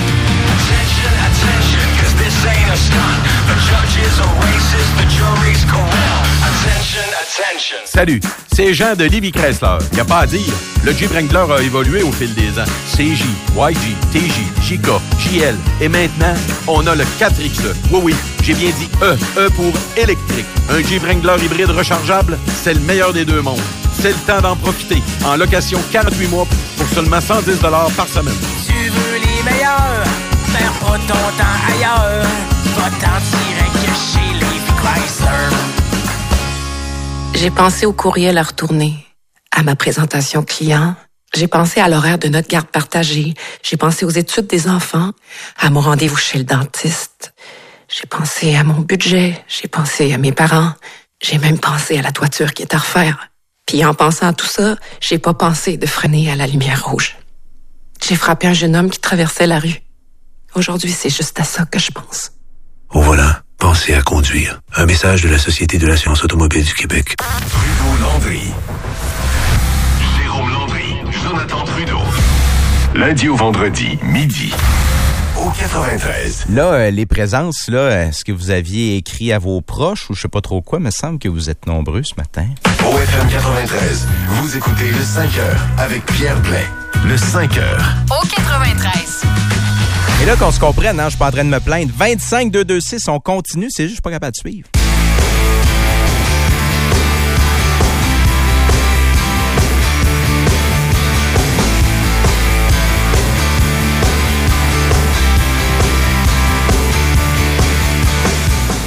S25: Salut, c'est Jean de Lévis Chrysler. Y a pas à dire, le Jeep Wrangler a évolué au fil des ans. C J, Y G, T J, J K, J L et maintenant, on a le quatre X E. Oui, oui, j'ai bien dit E, E pour électrique. Un Jeep Wrangler hybride rechargeable, c'est le meilleur des deux mondes. C'est le temps d'en profiter. En location quarante-huit mois pour seulement cent dix dollars par semaine.
S26: Tu veux les meilleurs? Perds pas ton temps ailleurs. Va-t'en direct chez Lévis Chrysler.
S27: J'ai pensé au courriel à retourner, à ma présentation client. J'ai pensé à l'horaire de notre garde partagée. J'ai pensé aux études des enfants, à mon rendez-vous chez le dentiste. J'ai pensé à mon budget. J'ai pensé à mes parents. J'ai même pensé à la toiture qui est à refaire. Puis en pensant à tout ça, j'ai pas pensé de freiner à la lumière rouge. J'ai frappé un jeune homme qui traversait la rue. Aujourd'hui, c'est juste à ça que je pense.
S28: Au volant, pensez à conduire. Un message de la Société de l'assurance automobile du Québec.
S17: Trudeau Landry. Jérôme Landry. Jonathan Trudeau. Lundi au vendredi, midi. Au quatre-vingt-treize.
S3: Là, euh, les présences, là, est-ce que vous aviez écrit à vos proches ou je sais pas trop quoi, mais il me semble que vous êtes nombreux ce matin.
S17: Au F M quatre-vingt-treize, vous écoutez le cinq heures avec Pierre Blais. Le cinq heures.
S19: Au quatre-vingt-treize.
S3: Et là, qu'on se comprenne, hein, je suis pas en train de me plaindre. vingt-cinq deux deux six, on continue, c'est juste que je suis pas capable de suivre.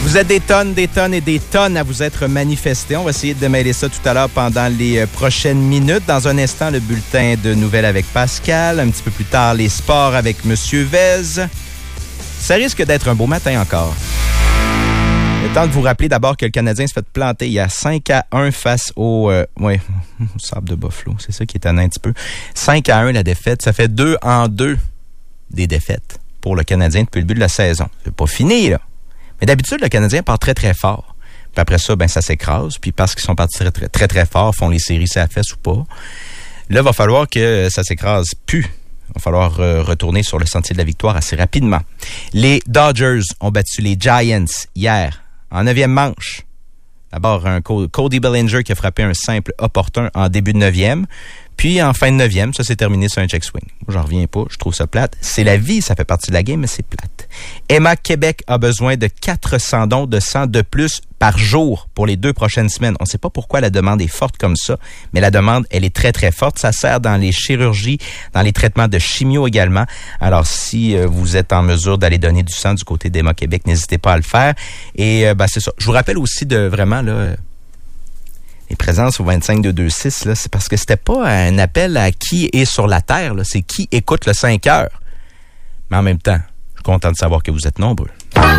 S3: Vous êtes des tonnes, des tonnes et des tonnes à vous être manifestés. On va essayer de démêler ça tout à l'heure pendant les prochaines minutes. Dans un instant, le bulletin de nouvelles avec Pascal. Un petit peu plus tard, les sports avec Monsieur Vez. Ça risque d'être un beau matin encore. Le temps de vous rappeler d'abord que le Canadien se fait planter. Il y a cinq à un face au... Euh, ouais, au Sable de Buffalo. C'est ça qui est étonnant un petit peu. cinq à un la défaite. Ça fait deux en deux des défaites pour le Canadien depuis le début de la saison. C'est pas fini, là. Mais d'habitude, le Canadien part très, très fort. Puis après ça, ben ça s'écrase. Puis parce qu'ils sont partis très, très, très, très fort, font les séries ça fesse ou pas. Là, il va falloir que ça s'écrase plus. Il va falloir euh, retourner sur le sentier de la victoire assez rapidement. Les Dodgers ont battu les Giants hier. En neuvième manche, d'abord un Cody Bellinger qui a frappé un simple opportun en début de neuvième. Puis en fin de neuvième, ça s'est terminé sur un check swing. Moi, j'en reviens pas, je trouve ça plate. C'est la vie, ça fait partie de la game, mais c'est plate. Emma Québec a besoin de quatre cents dons de sang de plus par jour pour les deux prochaines semaines. On ne sait pas pourquoi la demande est forte comme ça, mais la demande, elle est très, très forte. Ça sert dans les chirurgies, dans les traitements de chimio également. Alors, si euh, vous êtes en mesure d'aller donner du sang du côté d'Emma Québec, n'hésitez pas à le faire. Et euh, ben, c'est ça. Je vous rappelle aussi de vraiment, là... les présences au vingt-cinq deux deux six, là, c'est parce que c'était pas un appel à qui est sur la Terre, là, c'est qui écoute le cinq heures. Mais en même temps, je suis content de savoir que vous êtes nombreux.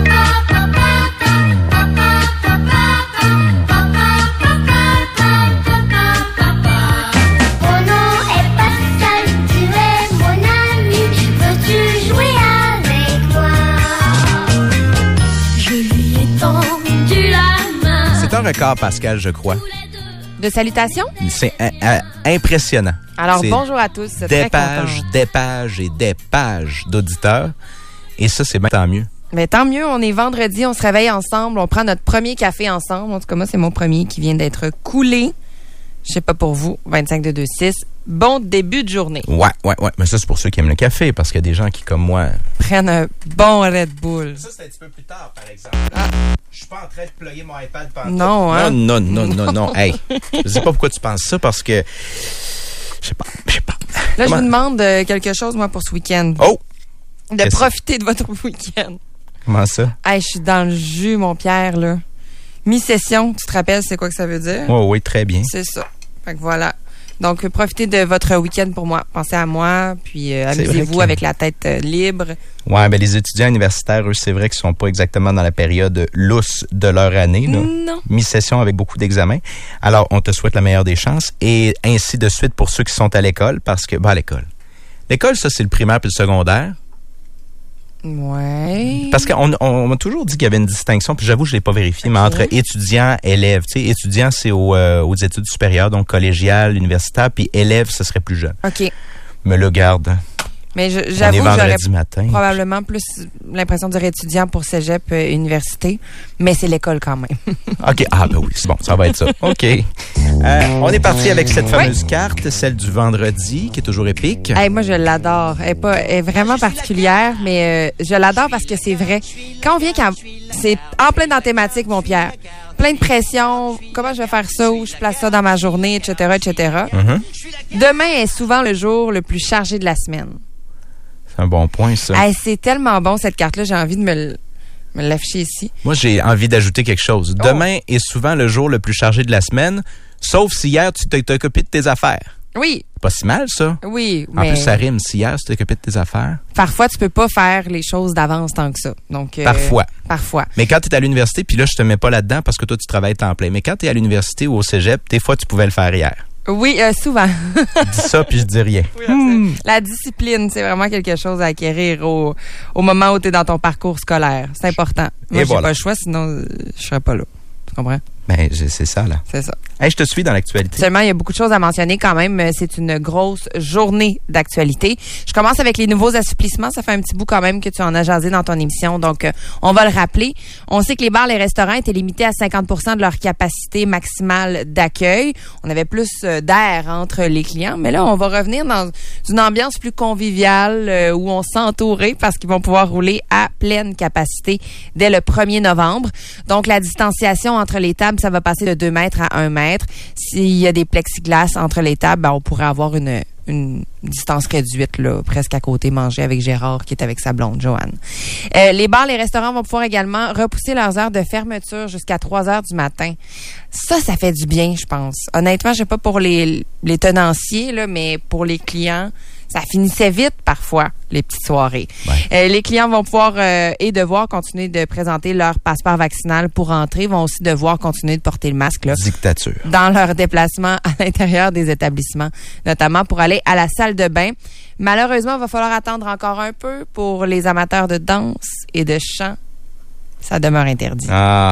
S3: C'est un record, Pascal, je crois.
S2: De salutations?
S3: C'est un, un, impressionnant.
S2: Alors,
S3: c'est
S2: bonjour à tous.
S3: Des pages, des pages et des pages d'auditeurs. Et ça, c'est bien tant mieux.
S2: Mais tant mieux, on est vendredi, on se réveille ensemble, on prend notre premier café ensemble. En tout cas, moi, c'est mon premier qui vient d'être coulé. Je sais pas pour vous, vingt-cinq deux deux six. Bon début de journée.
S3: Ouais, ouais, ouais. Mais ça, c'est pour ceux qui aiment le café, parce qu'il y a des gens qui, comme moi...
S2: prennent un bon Red Bull.
S3: Ça, c'est un petit peu plus tard, par exemple. Ah. Je suis pas en train de plugger mon iPad pendant
S2: Non, hein?
S3: Non, non, non, non, non. Hey, je sais pas pourquoi tu penses ça, parce que... Je sais pas, je sais pas.
S2: Là,
S3: Comment?
S2: je vous demande quelque chose, moi, pour ce week-end.
S3: Oh!
S2: De
S3: Qu'est-ce
S2: profiter de votre week-end.
S3: Comment ça?
S2: Hey, je suis dans le jus, mon Pierre, là. Mi-session, tu te rappelles, c'est quoi que ça veut dire?
S3: Oh, oui, très bien.
S2: C'est ça. Fait que voilà. Donc, euh, profitez de votre week-end pour moi. Pensez à moi, puis euh, amusez-vous que... avec la tête euh, libre.
S3: Ouais, ben les étudiants universitaires, eux, c'est vrai qu'ils sont pas exactement dans la période lousse de leur année. Là.
S2: Non.
S3: Mi-session avec beaucoup d'examens. Alors, on te souhaite la meilleure des chances. Et ainsi de suite pour ceux qui sont à l'école, parce que, ben, à l'école. L'école, ça, c'est le primaire puis le secondaire.
S2: Ouais.
S3: Parce qu'on on, on m'a toujours dit qu'il y avait une distinction, puis j'avoue, je l'ai pas vérifié, mais entre étudiants, élèves. Tu sais, étudiants, c'est au, euh, aux études supérieures, donc collégial, universitaire, puis élèves, ce serait plus jeune.
S2: OK.
S3: Mais là, garde.
S2: Mais je, j'avoue que j'aurais
S3: matin,
S2: probablement plus l'impression de dire étudiant pour cégep, euh, université, mais c'est l'école quand même.
S3: OK. Ah, ben oui, c'est bon, ça va être ça. OK. Euh, on est parti avec cette fameuse oui. carte, celle du vendredi, qui est toujours épique.
S2: Hey, moi, je l'adore. Elle est, pas, elle est vraiment particulière, mais euh, je l'adore parce que c'est vrai. Quand on vient, quand c'est en plein dans la thématique, mon Pierre. Plein de pression. Comment je vais faire ça? Où je place ça dans ma journée, et cetera, et cetera. Mm-hmm. Demain est souvent le jour le plus chargé de la semaine.
S3: C'est un bon point, ça.
S2: Hey, c'est tellement bon, cette carte-là. J'ai envie de me, l- me l'afficher ici.
S3: Moi, j'ai envie d'ajouter quelque chose. Oh. Demain est souvent le jour le plus chargé de la semaine, sauf si hier, tu t'es occupé de tes affaires.
S2: Oui.
S3: C'est pas si mal, ça.
S2: Oui,
S3: en
S2: mais...
S3: plus, ça rime. Si hier, tu t'es occupé de tes affaires.
S2: Parfois, tu peux pas faire les choses d'avance tant que ça. Donc, euh,
S3: parfois.
S2: Parfois.
S3: Mais quand tu es à l'université, puis là, je te mets pas là-dedans parce que toi, tu travailles temps plein. Mais quand tu es à l'université ou au cégep, des fois, tu pouvais le faire hier.
S2: Oui, euh, souvent.
S3: Dis ça, puis je dis rien.
S2: Oui, hmm. La discipline, c'est vraiment quelque chose à acquérir au, au moment où tu es dans ton parcours scolaire. C'est important. Moi,
S3: Et
S2: j'ai
S3: voilà.
S2: pas le choix, sinon, je serais pas là. Tu comprends?
S3: Ben, c'est ça, là.
S2: C'est ça.
S3: Hey, je te suis dans l'actualité.
S2: Seulement, il y a beaucoup de choses à mentionner quand même. C'est une grosse journée d'actualité. Je commence avec les nouveaux assouplissements. Ça fait un petit bout quand même que tu en as jasé dans ton émission. Donc, euh, on va le rappeler. On sait que les bars, les restaurants étaient limités à cinquante pour cent de leur capacité maximale d'accueil. On avait plus euh, d'air entre les clients. Mais là, on va revenir dans une ambiance plus conviviale euh, où on s'entourait parce qu'ils vont pouvoir rouler à pleine capacité dès le premier novembre. Donc, la distanciation entre les tables, ça va passer de deux mètres à un mètre. S'il y a des plexiglas entre les tables, ben, on pourrait avoir une, une distance réduite, là, presque à côté, manger avec Gérard, qui est avec sa blonde, Joanne. Euh, les bars, les restaurants vont pouvoir également repousser leurs heures de fermeture jusqu'à trois heures du matin. Ça, ça fait du bien, je pense. Honnêtement, je sais pas pour les, les tenanciers, là, mais pour les clients, ça finissait vite parfois, les petites soirées. Ouais. Euh, les clients vont pouvoir euh, et devoir continuer de présenter leur passeport vaccinal pour entrer, vont aussi devoir continuer de porter le masque là,
S3: dictature
S2: dans leur déplacement à l'intérieur des établissements, notamment pour aller à la salle de bain. Malheureusement, il va falloir attendre encore un peu pour les amateurs de danse et de chant. Ça demeure interdit.
S3: Ah.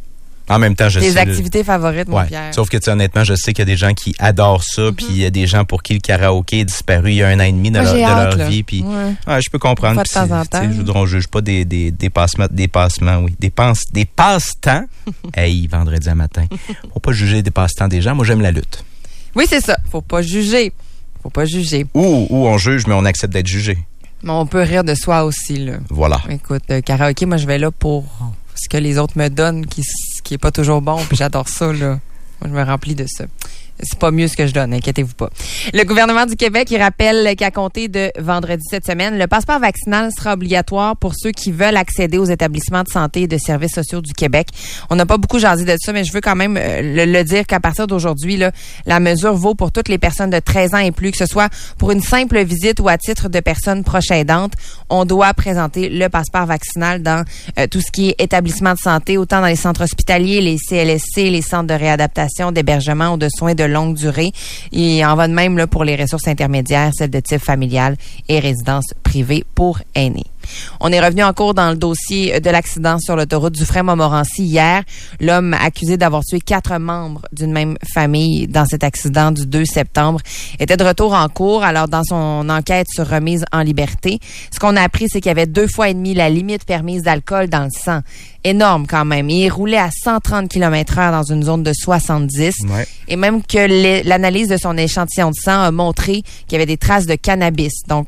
S3: En même temps, je
S2: Tes
S3: sais...
S2: Tes activités favorites, mon
S3: ouais.
S2: Pierre.
S3: Sauf que, tu sais, honnêtement, je sais qu'il y a des gens qui adorent ça, mm-hmm. puis il y a des gens pour qui le karaoké est disparu il y a un an et demi de, Moi, leur, de
S2: hâte,
S3: leur
S2: là.
S3: vie. Puis,
S2: ouais.
S3: ouais, je peux comprendre.
S2: Pas de temps en temps.
S3: Je ne juge pas des, des, des passements, des passements, oui. Des, passe, des passe-temps. Hey, vendredi matin. Faut pas juger des passe-temps des gens. Moi, j'aime la lutte.
S2: Oui, c'est ça. Faut pas juger. Faut pas juger.
S3: Ou, ou on juge, mais on accepte d'être jugé.
S2: Mais on peut rire de soi aussi, là.
S3: Voilà.
S2: Écoute, euh, karaoké, moi, je vais là pour ce que les autres me donnent, qui, qui est pas toujours bon, puis j'adore ça, là. Moi, je me remplis de ça. C'est pas mieux ce que je donne, inquiétez-vous pas. Le gouvernement du Québec, il rappelle qu'à compter de vendredi cette semaine, le passeport vaccinal sera obligatoire pour ceux qui veulent accéder aux établissements de santé et de services sociaux du Québec. On n'a pas beaucoup jasé de ça, mais je veux quand même le, le dire qu'à partir d'aujourd'hui, là, la mesure vaut pour toutes les personnes de treize ans et plus, que ce soit pour une simple visite ou à titre de personne proche aidante. On doit présenter le passeport vaccinal dans euh, tout ce qui est établissement de santé, autant dans les centres hospitaliers, les C L S C, les centres de réadaptation, d'hébergement ou de soins de longue durée. Il en va de même là, pour les ressources intermédiaires, celles de type familial et résidence privée pour aînés. On est revenu en cours dans le dossier de l'accident sur l'autoroute Dufresne-Montmorency hier. L'homme accusé d'avoir tué quatre membres d'une même famille dans cet accident du deux septembre était de retour en cours. Alors, dans son enquête sur remise en liberté, ce qu'on a appris, c'est qu'il y avait deux fois et demi la limite permise d'alcool dans le sang. Énorme quand même. Et il roulait à cent trente kilomètres heure dans une zone de soixante-dix. Ouais. Et même que l'analyse de son échantillon de sang a montré qu'il y avait des traces de cannabis. Donc,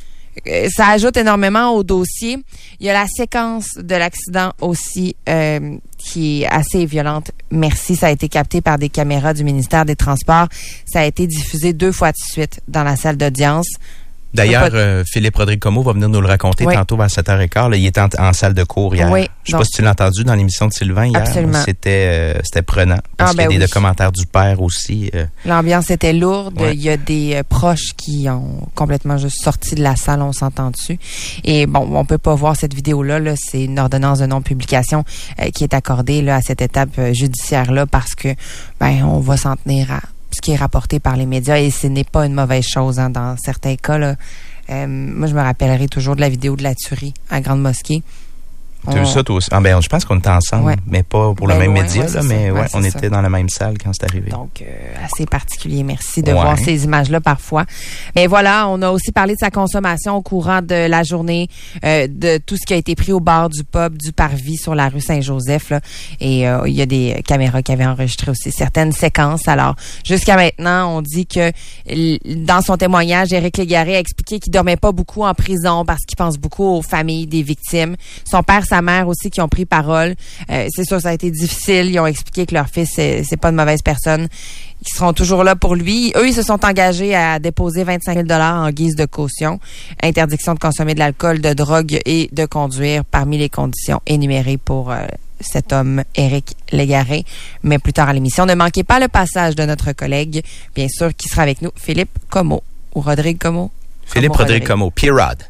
S2: ça ajoute énormément au dossier. Il y a la séquence de l'accident aussi euh, qui est assez violente. Merci, ça a été capté par des caméras du ministère des Transports. Ça a été diffusé deux fois de suite dans la salle d'audience.
S3: D'ailleurs, euh, Philippe Rodrigue Comeau va venir nous le raconter oui. tantôt vers sept heures quinze. Là, il était en, en salle de cours hier. Oui, je ne sais pas si tu l'as entendu dans l'émission de Sylvain hier.
S2: Absolument.
S3: C'était, euh, c'était prenant. Parce ah, ben qu'il y a oui. des commentaires du père aussi. Euh.
S2: L'ambiance était lourde. Ouais. Il y a des euh, proches qui ont complètement juste sorti de la salle, on s'entend dessus. Et bon, on peut pas voir cette vidéo-là. Là. C'est une ordonnance de non-publication euh, qui est accordée là, à cette étape euh, judiciaire-là parce que ben on va s'en tenir à ce qui est rapporté par les médias et ce n'est pas une mauvaise chose hein, dans certains cas. Là. Euh, moi, je me rappellerai toujours de la vidéo de la tuerie à Grande Mosquée.
S3: Tu as vu ça toi aussi? Ah, ben, je pense qu'on était ensemble, ouais. mais pas pour ben le même loin, média, ouais, là, mais ouais, ouais on était ça. Dans la même salle quand c'est arrivé.
S2: Donc, euh, assez particulier. Merci de ouais. voir ces images-là parfois. Mais voilà, on a aussi parlé de sa consommation au courant de la journée, euh, de tout ce qui a été pris au bar du pub du Parvis sur la rue Saint-Joseph. Là. Et euh, il y a des caméras qui avaient enregistré aussi certaines séquences. Alors, jusqu'à maintenant, on dit que dans son témoignage, Éric Légaré a expliqué qu'il dormait pas beaucoup en prison parce qu'il pense beaucoup aux familles des victimes. Son père, sa mère aussi qui ont pris parole. Euh, c'est sûr, ça a été difficile. Ils ont expliqué que leur fils, c'est, c'est pas une mauvaise personne. Ils seront toujours là pour lui. Eux, ils se sont engagés à déposer vingt-cinq mille dollars en guise de caution. Interdiction de consommer de l'alcool, de drogue et de conduire parmi les conditions énumérées pour euh, cet homme, Éric Légaré. Mais plus tard à l'émission, ne manquez pas le passage de notre collègue, bien sûr, qui sera avec nous, Philippe Comeau. Ou Rodrigue Comeau.
S3: Philippe Comeau, Rodrigue Comeau. P-Rod.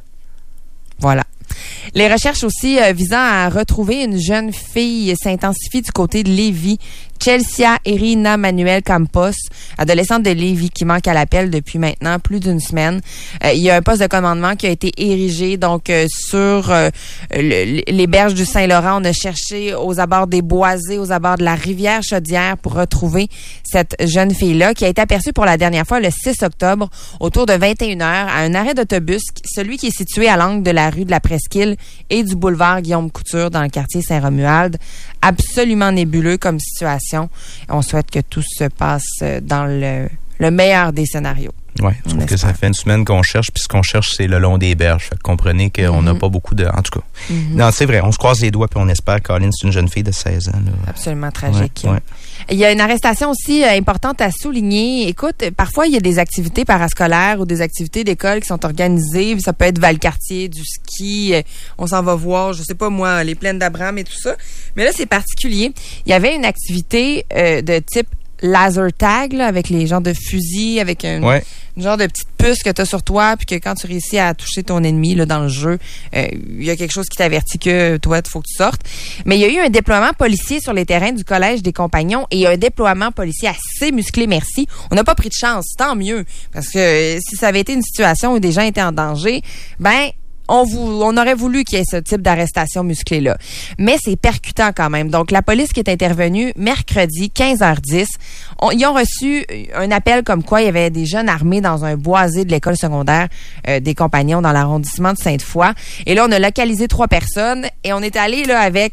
S2: Voilà. Les recherches aussi euh, visant à retrouver une jeune fille s'intensifient du côté de Lévis. Chelsea Irina Manuel Campos, adolescente de Lévis qui manque à l'appel depuis maintenant plus d'une semaine. Euh, il y a un poste de commandement qui a été érigé donc euh, sur euh, le, les berges du Saint-Laurent. On a cherché aux abords des Boisés, aux abords de la rivière Chaudière pour retrouver cette jeune fille-là qui a été aperçue pour la dernière fois le six octobre autour de vingt et une heures à un arrêt d'autobus, celui qui est situé à l'angle de la rue de la Presqu'île et du boulevard Guillaume Couture dans le quartier Saint-Romuald. Absolument nébuleux comme situation. On souhaite que tout se passe dans le, le meilleur des scénarios.
S3: Oui, je trouve que ça fait une semaine qu'on cherche, puis ce qu'on cherche, c'est le long des berges. Fait que comprenez qu'on n'a mm-hmm. pas beaucoup de... En tout cas, mm-hmm. non, c'est vrai, on se croise les doigts, puis on espère. Colin, c'est une jeune fille de seize ans. Là.
S2: Absolument tragique.
S3: Ouais, ouais.
S2: Il y a une arrestation aussi euh, importante à souligner. Écoute, parfois, il y a des activités parascolaires ou des activités d'école qui sont organisées. Ça peut être Valcartier, du ski, euh, on s'en va voir, je sais pas moi, les plaines d'Abraham et tout ça. Mais là, c'est particulier. Il y avait une activité euh, de type laser tag, là, avec les genres de fusils, avec un ouais. genre de petite puce que tu as sur toi, puis que quand tu réussis à toucher ton ennemi là, dans le jeu, il euh, y a quelque chose qui t'avertit que toi, il faut que tu sortes. Mais il y a eu un déploiement policier sur les terrains du Collège des Compagnons et un déploiement policier assez musclé, merci. On n'a pas pris de chance, tant mieux. Parce que euh, si ça avait été une situation où des gens étaient en danger, ben... On, vous, on aurait voulu qu'il y ait ce type d'arrestation musclée-là. Mais c'est percutant quand même. Donc, la police qui est intervenue mercredi, quinze heures dix, on, ils ont reçu un appel comme quoi il y avait des jeunes armés dans un boisé de l'école secondaire euh, des Compagnons dans l'arrondissement de Sainte-Foy. Et là, on a localisé trois personnes et on est allé là avec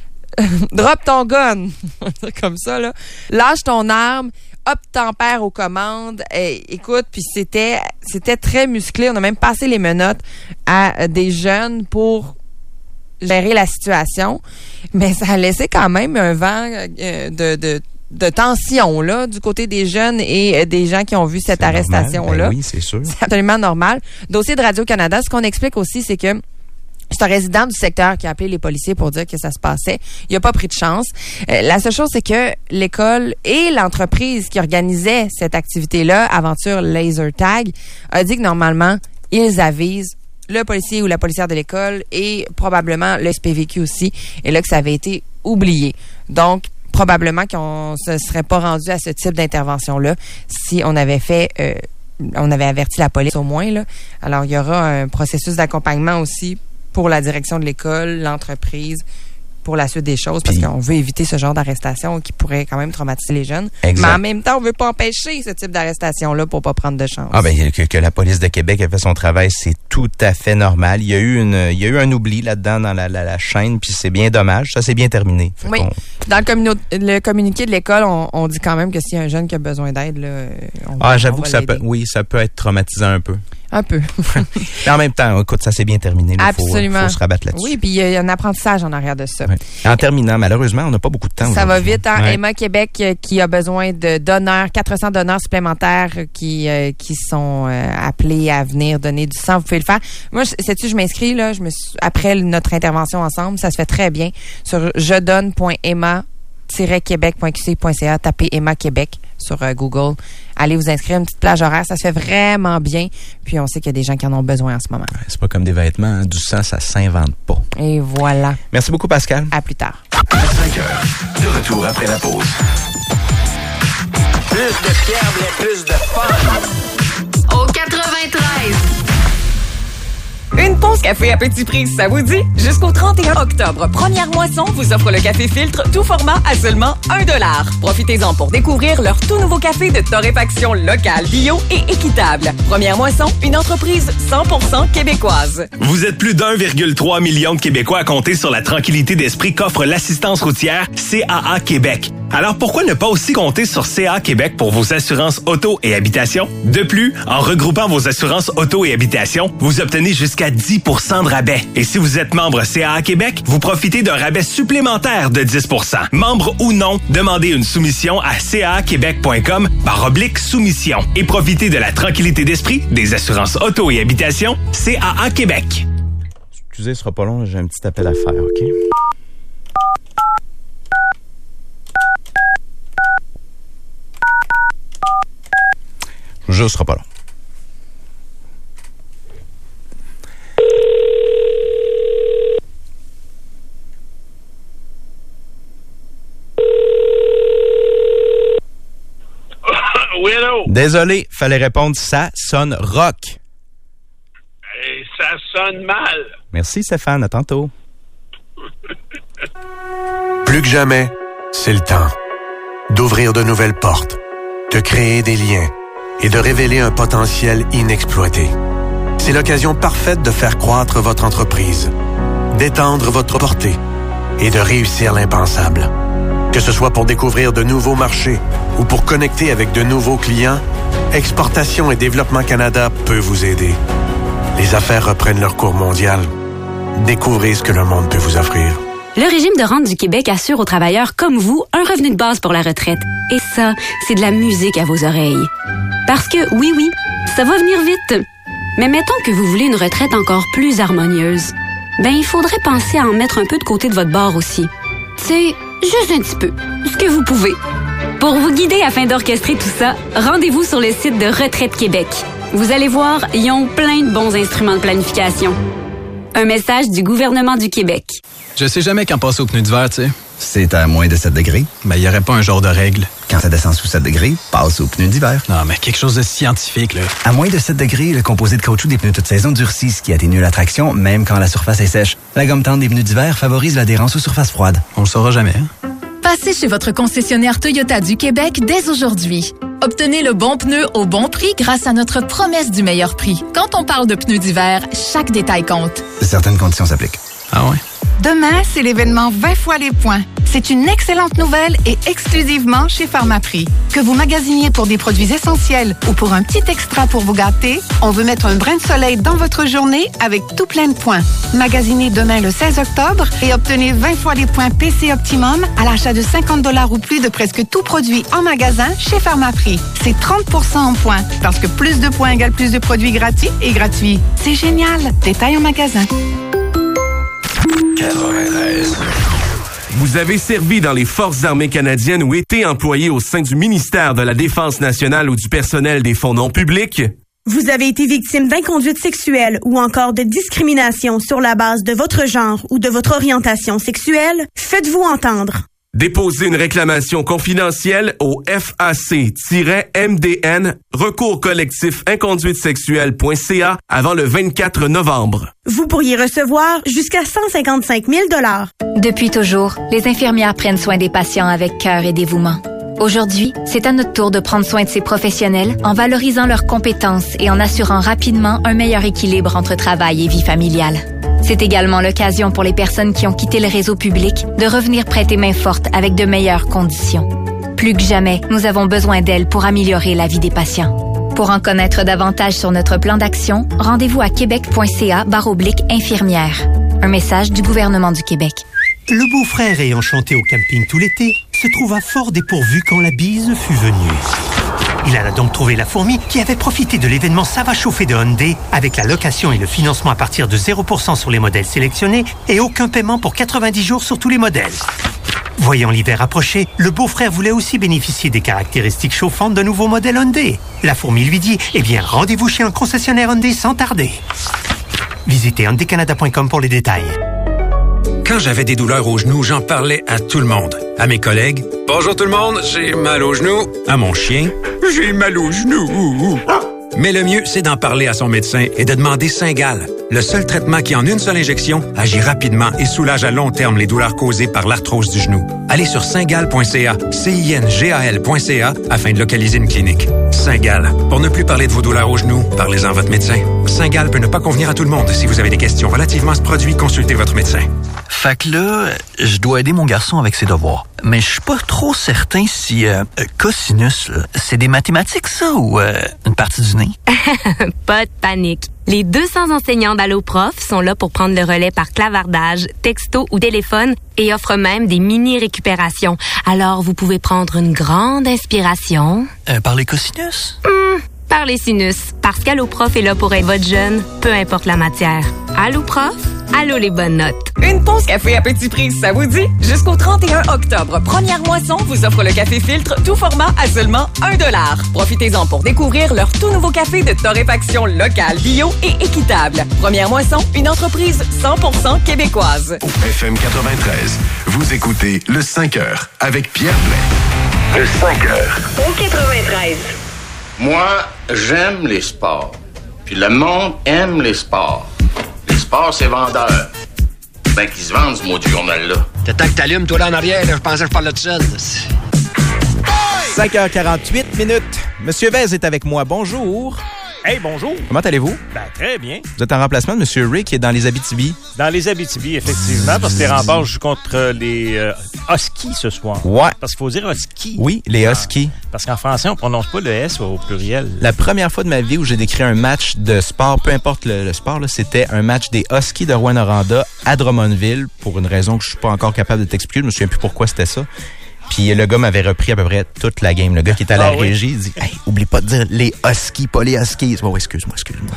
S2: drop ton gun, comme ça, là. Lâche ton arme. Obtempère aux commandes. Et, écoute, puis c'était c'était très musclé. On a même passé les menottes à des jeunes pour gérer la situation. Mais ça a laissé quand même un vent euh, de, de de tension là du côté des jeunes et des gens qui ont vu cette arrestation-là.
S3: Ben oui, c'est sûr.
S2: C'est absolument normal. Dossier de Radio-Canada, ce qu'on explique aussi, c'est que c'est un résident du secteur qui a appelé les policiers pour dire que ça se passait. Il n'a pas pris de chance. Euh, la seule chose, c'est que l'école et l'entreprise qui organisait cette activité-là, Aventure Laser Tag, a dit que normalement, ils avisent le policier ou la policière de l'école et probablement le S P V Q aussi. Et là, que ça avait été oublié. Donc, probablement qu'on ne se serait pas rendu à ce type d'intervention-là si on avait fait... Euh, on avait averti la police au moins, là. Alors, il y aura un processus d'accompagnement aussi pour la direction de l'école, l'entreprise, pour la suite des choses, parce Puis, qu'on veut éviter ce genre d'arrestation qui pourrait quand même traumatiser les jeunes. Exact. Mais en même temps, on veut pas empêcher ce type d'arrestation-là pour pas prendre de chance.
S3: Ah ben que, que la police de Québec ait fait son travail, c'est tout à fait normal. Il y a eu une, il y a eu un oubli là-dedans dans la, la, la chaîne, puis c'est bien dommage. Ça s'est bien terminé. Fait
S2: oui. Dans le, communi- le communiqué de l'école, on, on dit quand même que s'il y a un jeune qui a besoin d'aide, là, on,
S3: ah j'avoue
S2: on
S3: que ça l'aider. peut, oui, ça peut être traumatisant un peu.
S2: Un peu.
S3: Mais en même temps, écoute, ça s'est bien terminé. Il faut, faut se rabattre là-dessus.
S2: Oui, puis il y a un apprentissage en arrière de ça.
S3: Oui. En terminant, malheureusement, on n'a pas beaucoup de temps.
S2: Ça va vite. Hein?
S3: Ouais.
S2: Emma Québec euh, qui a besoin de donneurs, quatre cents donneurs supplémentaires qui euh, qui sont euh, appelés à venir donner du sang. Vous pouvez le faire. Moi, sais-tu, je m'inscris là. Je me suis, après notre intervention ensemble, ça se fait très bien sur je donne point emma tiret québec point q c point c a. Tapez Emma Québec sur euh, Google. Allez vous inscrire, une petite plage horaire, ça se fait vraiment bien. Puis on sait qu'il y a des gens qui en ont besoin en ce moment.
S3: C'est pas comme des vêtements, hein. Du sang, ça s'invente pas.
S2: Et voilà.
S3: Merci beaucoup, Pascal.
S2: À plus tard.
S17: À cinq heures, de retour après la pause.
S26: Plus de fièvre, plus de fun.
S19: Au quatre-vingt-treize.
S8: Une pause café à petit prix, ça vous dit? Jusqu'au trente et un octobre, Première Moisson vous offre le café filtre tout format à seulement un dollar. Profitez-en pour découvrir leur tout nouveau café de torréfaction locale, bio et équitable. Première Moisson, une entreprise cent pour cent québécoise.
S5: Vous êtes plus d'un virgule trois million de Québécois à compter sur la tranquillité d'esprit qu'offre l'assistance routière C A A Québec. Alors pourquoi ne pas aussi compter sur C A A Québec pour vos assurances auto et habitation? De plus, en regroupant vos assurances auto et habitation, vous obtenez jusqu'à dix pour cent de rabais. Et si vous êtes membre C A A Québec, vous profitez d'un rabais supplémentaire de dix pour cent. Membre ou non, demandez une soumission à c a a québec point com par oblique soumission et profitez de la tranquillité d'esprit des assurances auto et habitation C A A Québec.
S3: Excusez, ce sera pas long, j'ai un petit appel à faire, OK? Je ne serai pas long.
S9: Oui, allô?
S3: Désolé, fallait répondre, ça sonne rock.
S9: Et ça sonne mal.
S3: Merci Stéphane, à tantôt.
S28: Plus que jamais, c'est le temps d'ouvrir de nouvelles portes, de créer des liens et de révéler un potentiel inexploité. C'est l'occasion parfaite de faire croître votre entreprise, d'étendre votre portée et de réussir l'impensable. Que ce soit pour découvrir de nouveaux marchés ou pour connecter avec de nouveaux clients, Exportation et Développement Canada peut vous aider. Les affaires reprennent leur cours mondial. Découvrez ce que le monde peut vous offrir.
S10: Le régime de rente du Québec assure aux travailleurs comme vous un revenu de base pour la retraite. Et ça, c'est de la musique à vos oreilles. Parce que, oui, oui, ça va venir vite. Mais mettons que vous voulez une retraite encore plus harmonieuse. Ben, il faudrait penser à en mettre un peu de côté de votre bord aussi. C'est juste un petit peu, ce que vous pouvez. Pour vous guider afin d'orchestrer tout ça, rendez-vous sur le site de Retraite Québec. Vous allez voir, ils ont plein de bons instruments de planification. Un message du gouvernement du Québec.
S11: Je sais jamais quand passer aux pneus d'hiver, tu sais. C'est à moins de sept degrés. Ben, il y aurait pas un genre de règle. Quand ça descend sous sept degrés, passe aux pneus d'hiver. Non, mais quelque chose de scientifique, là. À moins de sept degrés, le composé de caoutchouc des pneus toute saison durcit, ce qui atténue la traction, même quand la surface est sèche. La gomme tendre des pneus d'hiver favorise l'adhérence aux surfaces froides. On le saura jamais, hein?
S12: Passez chez votre concessionnaire Toyota du Québec dès aujourd'hui. Obtenez le bon pneu au bon prix grâce à notre promesse du meilleur prix. Quand on parle de pneus d'hiver, chaque détail compte.
S11: Certaines conditions s'appliquent. Ah ouais?
S14: Demain, c'est l'événement vingt fois les points. C'est une excellente nouvelle et exclusivement chez Pharmaprix. Que vous magasiniez pour des produits essentiels ou pour un petit extra pour vous gâter, on veut mettre un brin de soleil dans votre journée avec tout plein de points. Magasinez demain le seize octobre et obtenez vingt fois les points P C Optimum à l'achat de cinquante dollars ou plus de presque tout produit en magasin chez Pharmaprix. C'est trente pour cent en points parce que plus de points égale plus de produits gratuits et gratuits. C'est génial! Détail en magasin.
S15: quatre-vingt-treize. Vous avez servi dans les Forces armées canadiennes ou été employé au sein du ministère de la Défense nationale ou du personnel des fonds non publics?
S16: Vous avez été victime d'inconduite sexuelle ou encore de discrimination sur la base de votre genre ou de votre orientation sexuelle? Faites-vous entendre.
S15: Déposez une réclamation confidentielle au F A C M D N recours collectif inconduite sexuelle point C A avant le vingt-quatre novembre.
S16: Vous pourriez recevoir jusqu'à cent cinquante-cinq mille dollars.
S21: Depuis toujours, les infirmières prennent soin des patients avec cœur et dévouement. Aujourd'hui, c'est à notre tour de prendre soin de ces professionnels en valorisant leurs compétences et en assurant rapidement un meilleur équilibre entre travail et vie familiale. C'est également l'occasion pour les personnes qui ont quitté le réseau public de revenir prêter main forte avec de meilleures conditions. Plus que jamais, nous avons besoin d'elles pour améliorer la vie des patients. Pour en connaître davantage sur notre plan d'action, rendez-vous à québec.ca barre oblique infirmière. Un message du gouvernement du Québec.
S22: Le beau-frère ayant chanté au camping tout l'été se trouva fort dépourvu quand la bise fut venue. Il alla donc trouver la fourmi qui avait profité de l'événement Ça va chauffer de Hyundai avec la location et le financement à partir de zéro pour cent sur les modèles sélectionnés et aucun paiement pour quatre-vingt-dix jours sur tous les modèles. Voyant l'hiver approcher, le beau-frère voulait aussi bénéficier des caractéristiques chauffantes d'un nouveau modèle Hyundai. La fourmi lui dit « Eh bien, rendez-vous chez un concessionnaire Hyundai sans tarder. » Visitez hyundai canada point com pour les détails.
S29: Quand j'avais des douleurs aux genoux, j'en parlais à tout le monde. À mes collègues, « Bonjour tout le monde, j'ai mal aux genoux. » À mon chien, « J'ai mal aux genoux. » Mais le mieux, c'est d'en parler à son médecin et de demander Cingal, le seul traitement qui, en une seule injection, agit rapidement et soulage à long terme les douleurs causées par l'arthrose du genou. Allez sur cingal point c a, C I N G A L point C A, afin de localiser une clinique. Cingal. Pour ne plus parler de vos douleurs aux genoux, parlez-en à votre médecin. Cingal peut ne pas convenir à tout le monde. Si vous avez des questions relativement à ce produit, consultez votre médecin.
S30: Fait que là, je dois aider mon garçon avec ses devoirs. Mais je suis pas trop certain si euh, cosinus, là, c'est des mathématiques, ça, ou euh, une partie du nez?
S21: Pas de panique. Les deux cents enseignants d'AlloProf sont là pour prendre le relais par clavardage, texto ou téléphone et offrent même des mini-récupérations. Alors, vous pouvez prendre une grande inspiration.
S30: Euh, par les cosinus?
S21: Hum, par les sinus. Parce qu'AlloProf est là pour être votre jeune, peu importe la matière. AlloProf, allô les bonnes notes.
S8: Une pause café à petit prix, ça vous dit? Jusqu'au trente et un octobre, Première Moisson vous offre le café filtre tout format à seulement un dollar. Profitez-en pour découvrir leur tout nouveau café de torréfaction locale, bio et équitable. Première Moisson, une entreprise cent pour cent québécoise.
S17: F M quatre-vingt-treize, vous écoutez le cinq heures avec Pierre Blais. Le cinq heures.
S19: Au quatre-vingt-treize.
S31: Moi, j'aime les sports. Puis le monde aime les sports. Les sports, c'est vendeur. Ben, qu'ils se vendent, ce maudit journal-là.
S32: T'as tant que t'allumes, toi, là, en arrière, là, je pensais que je parlais de ça.
S3: cinq heures quarante-huit minutes. Monsieur Vez est avec moi. Bonjour.
S33: Hey, bonjour.
S3: Comment allez-vous?
S33: Ben, très bien.
S3: Vous êtes en remplacement de Monsieur Ray qui est dans les Abitibi.
S33: Dans les Abitibi, effectivement, parce que les remparts jouent contre les euh,
S1: Husky ce soir.
S3: Ouais.
S1: Parce qu'il faut dire Husky.
S3: Oui, les Huskies.
S1: Ah, parce qu'en français, on prononce pas le S au pluriel.
S3: La première fois de ma vie où j'ai décrit un match de sport, peu importe le, le sport, là, c'était un match des Huskies de Rouyn-Noranda à Drummondville, pour une raison que je suis pas encore capable de t'expliquer. Je me souviens plus pourquoi c'était ça. Puis le gars m'avait repris à peu près toute la game. Le gars qui était à la ah, régie, oui. il dit « Hey, oublie pas de dire les Huskies, pas les Huskies. » Oh, excuse-moi, excuse-moi.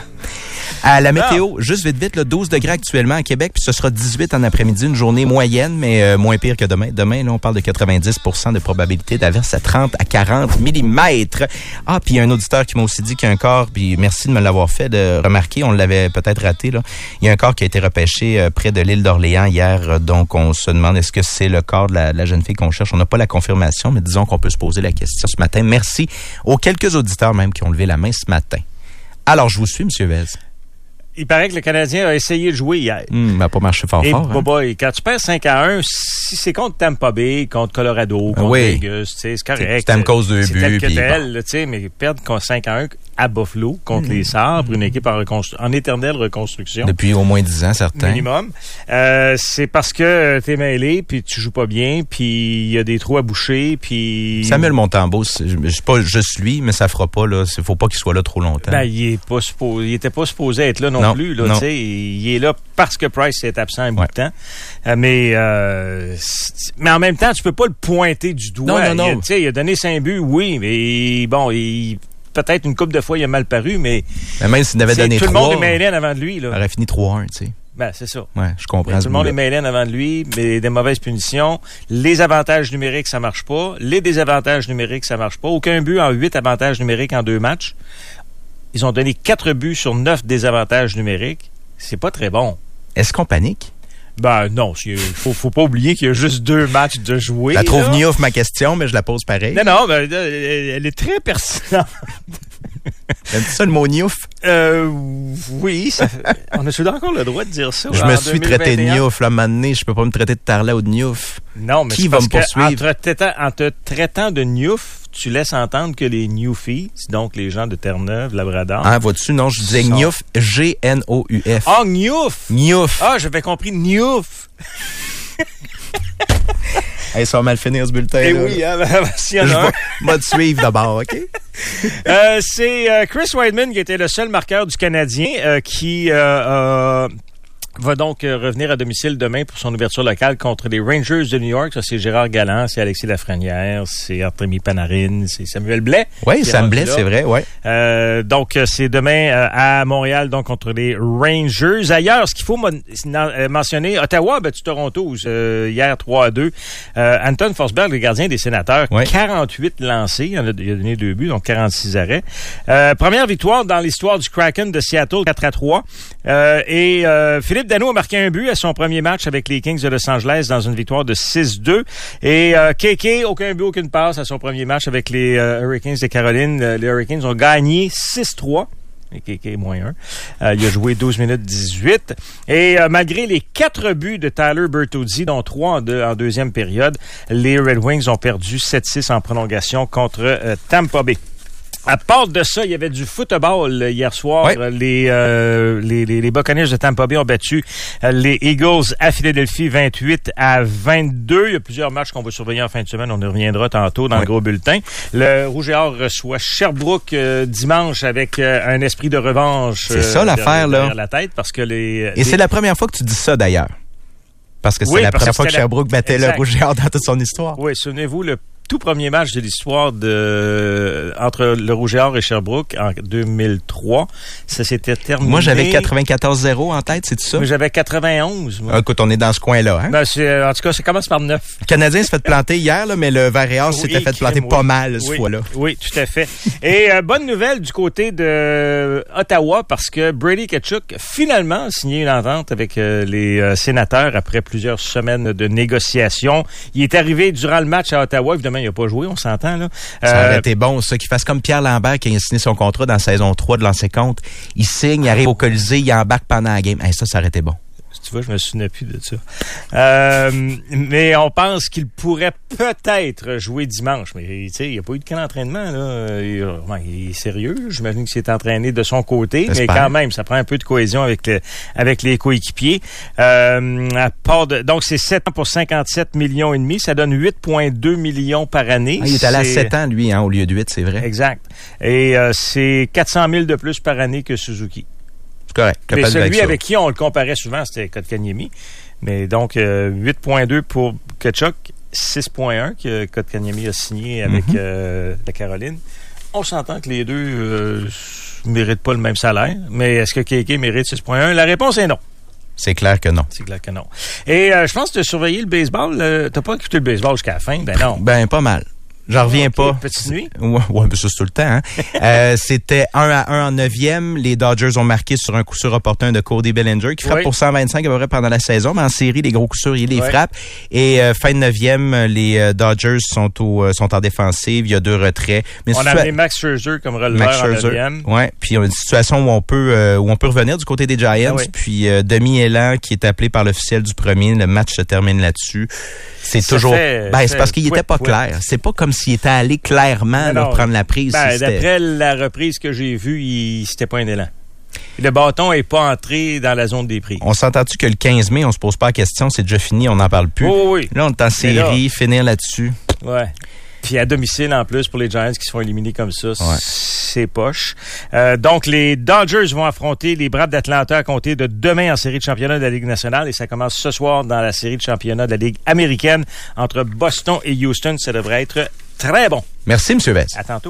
S3: À la météo, ah. juste vite vite, là, douze degrés actuellement à Québec, puis ce sera dix-huit en après-midi, une journée moyenne, mais euh, moins pire que demain. Demain, là, on parle de quatre-vingt-dix pour cent de probabilité d'averse à trente à quarante millimètres. Ah, puis il y a un auditeur qui m'a aussi dit qu'il y a un corps, puis merci de me l'avoir fait, de remarquer, on l'avait peut-être raté, là. Il y a un corps qui a été repêché euh, près de l'île d'Orléans hier, donc on se demande est-ce que c'est le corps de la, de la jeune fille qu'on cherche. On n'a pas la confirmation, mais disons qu'on peut se poser la question ce matin. Merci aux quelques auditeurs même qui ont levé la main ce matin. Alors, je vous suis, M. Vez.
S1: Il paraît que le Canadien a essayé de jouer hier.
S3: Hum, n'a pas marché fort
S1: et
S3: fort.
S1: Hein? Boy, quand tu perds cinq à un, si c'est contre Tampa Bay, contre Colorado, contre
S3: oui.
S1: Vegas, c'est correct.
S3: C'est Stamkos deux buts.
S1: C'est tel que tel,
S3: bon.
S1: tu sais, mais perdre cinq à un à Buffalo contre mmh. les Sabres, une équipe en, reconstru- en éternelle reconstruction.
S3: Depuis au moins dix ans, certains.
S1: Minimum. Euh, c'est parce que t'es mêlé, puis tu joues pas bien, puis il y a des trous à boucher, puis...
S3: Samuel Montembeault, je sais pas juste lui, mais ça fera pas, là. Faut pas qu'il soit là trop longtemps.
S1: Ben, il est pas supposé, il était pas supposé être là non, non plus, là, tu sais. Il est là parce que Price est absent un bout ouais. de temps. Euh, mais, euh, mais en même temps, tu peux pas le pointer du doigt.
S3: Non, non, non.
S1: Tu sais, il a donné cinq buts, oui, mais bon, il... peut-être une couple de fois, il a mal paru, mais...
S3: mais même s'il avait donné
S1: tout
S3: trois...
S1: Tout le monde est mêlé en avant de lui, là.
S3: Il aurait fini trois un, tu sais.
S1: Ben, c'est ça.
S3: Ouais, je comprends.
S1: Mais tout le monde est mêlé en avant de lui, mais des mauvaises punitions. Les avantages numériques, ça marche pas. Les désavantages numériques, ça marche pas. Aucun but en huit avantages numériques en deux matchs. Ils ont donné quatre buts sur neuf désavantages numériques. C'est pas très bon.
S3: Est-ce qu'on panique?
S1: Ben non, il faut, faut pas oublier qu'il y a juste deux matchs de jouer.
S3: Je la trouve niouf ma question, mais je la pose pareil.
S1: Non, non, ben, elle est très pertinente.
S3: T'aimes-tu ça le mot niouf?
S1: Euh, oui. Ça, on a-tu encore le droit de dire ça?
S3: Je me suis traité de niouf, là, à un moment donné, je peux pas me traiter de tarla ou de niouf.
S1: Non, mais
S3: qui va me poursuivre?
S1: En te, en te traitant de niouf, tu laisses entendre que les newfies, donc les gens de Terre-Neuve, Labrador...
S3: Ah, vois-tu? Non, je disais sont... gnouf, G N O U F.
S1: Ah, gnouf!
S3: Gnouf.
S1: Ah, j'avais compris gnouf.
S3: Hey, ça va mal finir ce bulletin.
S1: Eh
S3: là.
S1: oui, hein, ben, s'il y en a un.
S3: Je vais te suivre d'abord, OK?
S1: euh, c'est euh, Chris Weidman qui était le seul marqueur du Canadien euh, qui... Euh, euh, va donc euh, revenir à domicile demain pour son ouverture locale contre les Rangers de New York. Ça, c'est Gérard Galland, c'est Alexis Lafrenière, c'est Artemi Panarin, c'est Samuel Blais.
S3: Oui, Sam Blais, c'est vrai, oui.
S1: Euh, donc, c'est demain euh, à Montréal, donc contre les Rangers. Ailleurs, ce qu'il faut mon- mentionner, Ottawa a battu Toronto euh, hier trois à deux. Euh, Anton Forsberg, le gardien des Sénateurs, ouais. quarante-huit lancés, il, en a, il a donné deux buts, donc quarante-six arrêts. Euh, première victoire dans l'histoire du Kraken de Seattle, quatre à trois. Euh, et euh, Philippe Danault a marqué un but à son premier match avec les Kings de Los Angeles dans une victoire de six deux. Et euh, Kéké, aucun but, aucune passe à son premier match avec les euh, Hurricanes de Caroline. Euh, les Hurricanes ont gagné six trois. Et Kéké, moins un. Euh, il a joué douze minutes dix-huit. Et euh, malgré les quatre buts de Tyler Bertuzzi, dont trois en, deux, en deuxième période, les Red Wings ont perdu sept six en prolongation contre euh, Tampa Bay. À part de ça, il y avait du football hier soir.
S3: Ouais.
S1: Les, euh, les, les, les Buccaneers de Tampa Bay ont battu euh, les Eagles à Philadelphie vingt-huit à vingt-deux. Il y a plusieurs matchs qu'on va surveiller en fin de semaine. On y reviendra tantôt dans ouais. le gros bulletin. Le Rouge et Or reçoit Sherbrooke euh, dimanche avec euh, un esprit de revanche.
S3: C'est euh, ça l'affaire, là.
S1: Derrière la tête parce que les...
S3: Et
S1: les...
S3: c'est la première fois que tu dis ça, d'ailleurs. Parce que c'est
S1: oui,
S3: la première fois que
S1: la...
S3: Sherbrooke battait
S1: exact.
S3: le Rouge et Or dans toute son histoire.
S1: Oui, souvenez-vous, le tout premier match de l'histoire de entre le Rouge et Or et Sherbrooke en deux mille trois. Ça s'était terminé.
S3: Moi, j'avais quatre-vingt-quatorze zéro en tête, c'est ça?
S1: Moi, j'avais quatre-vingt-onze. Moi.
S3: Ah, écoute, on est dans ce coin-là, hein?
S1: Ben, c'est, en tout cas, ça commence par neuf.
S3: Le Canadien s'est fait planter hier, là, mais le Vert et Or oui, s'était fait planter oui. pas mal ce
S1: oui.
S3: fois-là.
S1: Oui, tout à fait. Et euh, bonne nouvelle du côté de Ottawa parce que Brady Tkachuk finalement a signé une entente avec euh, les euh, sénateurs après plusieurs semaines de négociations. Il est arrivé durant le match à Ottawa. Évidemment, il n'a pas joué, on s'entend. Là.
S3: Ça aurait euh, été bon, ça, qu'il fasse comme Pierre Lambert qui a signé son contrat dans la saison trois de l'ancien compte. Il signe, il arrive au Colisée, il embarque pendant la game. Hey, ça, ça aurait été bon.
S1: Tu vois, je me souvenais plus de ça. Euh, mais on pense qu'il pourrait peut-être jouer dimanche. Mais tu sais, il n'y a pas eu de camp d'entraînement. Là. Il, il est sérieux. J'imagine qu'il s'est entraîné de son côté. J'espère. Mais quand même, ça prend un peu de cohésion avec, le, avec les coéquipiers. Euh, à part de, donc, c'est sept ans pour cinquante-sept millions et demi. Ça donne huit virgule deux millions par année.
S3: Ah, il est allé à sept ans, lui, hein, au lieu de huit, c'est vrai.
S1: Exact. Et euh, c'est quatre cent mille de plus par année que Suzuki.
S3: Correct.
S1: Mais celui avec qui on le comparait souvent, c'était Kotkaniemi. Mais donc, euh, huit virgule deux pour Tkachuk, six virgule un que Kotkaniemi a signé avec mm-hmm. euh, la Caroline. On s'entend que les deux euh, ne méritent pas le même salaire. Mais est-ce que Kéké mérite six virgule un? La réponse est non.
S3: C'est clair que non.
S1: C'est clair que non. Et euh, je pense que tu as surveillé le baseball. Euh, t'as pas écouté le baseball jusqu'à la fin? Ben non.
S3: Ben, pas mal. J'en reviens
S1: okay,
S3: pas.
S1: Petite nuit?
S3: Ouais, ouais, mais ça, c'est tout le temps. Hein? euh, c'était un à un en neuvième. Les Dodgers ont marqué sur un coup sûr opportun de Cody Bellinger, qui frappe oui. pour cent vingt-cinq à peu près pendant la saison, mais en série, les gros coups sûrs, il les oui. frappe. Et euh, fin de neuvième, les euh, Dodgers sont au euh, sont en défensive. Il y a deux retraits. Mais
S1: on
S3: situa-
S1: a amené Max Scherzer comme releveur Max Scherzer, en neuvième.
S3: Ouais. Puis il y a une situation où on peut euh, où on peut revenir du côté des Giants. Ah oui. Puis euh, demi-élan qui est appelé par l'officiel du premier. Le match se termine là-dessus. C'est ça toujours. Fait, ben, c'est parce qu'il était pas clair. Ouais. C'est pas comme s'il était allé clairement là, prendre la prise.
S1: Ben,
S3: si
S1: d'après la reprise que j'ai vue, il, c'était pas un élan. Le bâton est pas entré dans la zone des prises.
S3: On s'entend-tu que le quinze mai, on se pose pas la question, c'est déjà fini, on n'en parle plus.
S1: Oh, oui.
S3: Là, on est en série, là, finir là-dessus.
S1: Ouais. Puis à domicile, en plus, pour les Giants qui se font éliminer comme ça, ouais. c'est poche. Euh, donc, les Dodgers vont affronter les Braves d'Atlanta à compter de demain en série de championnat de la Ligue nationale. Et ça commence ce soir dans la série de championnat de la Ligue américaine entre Boston et Houston. Ça devrait être très bon.
S3: Merci, M. Vess.
S1: À tantôt.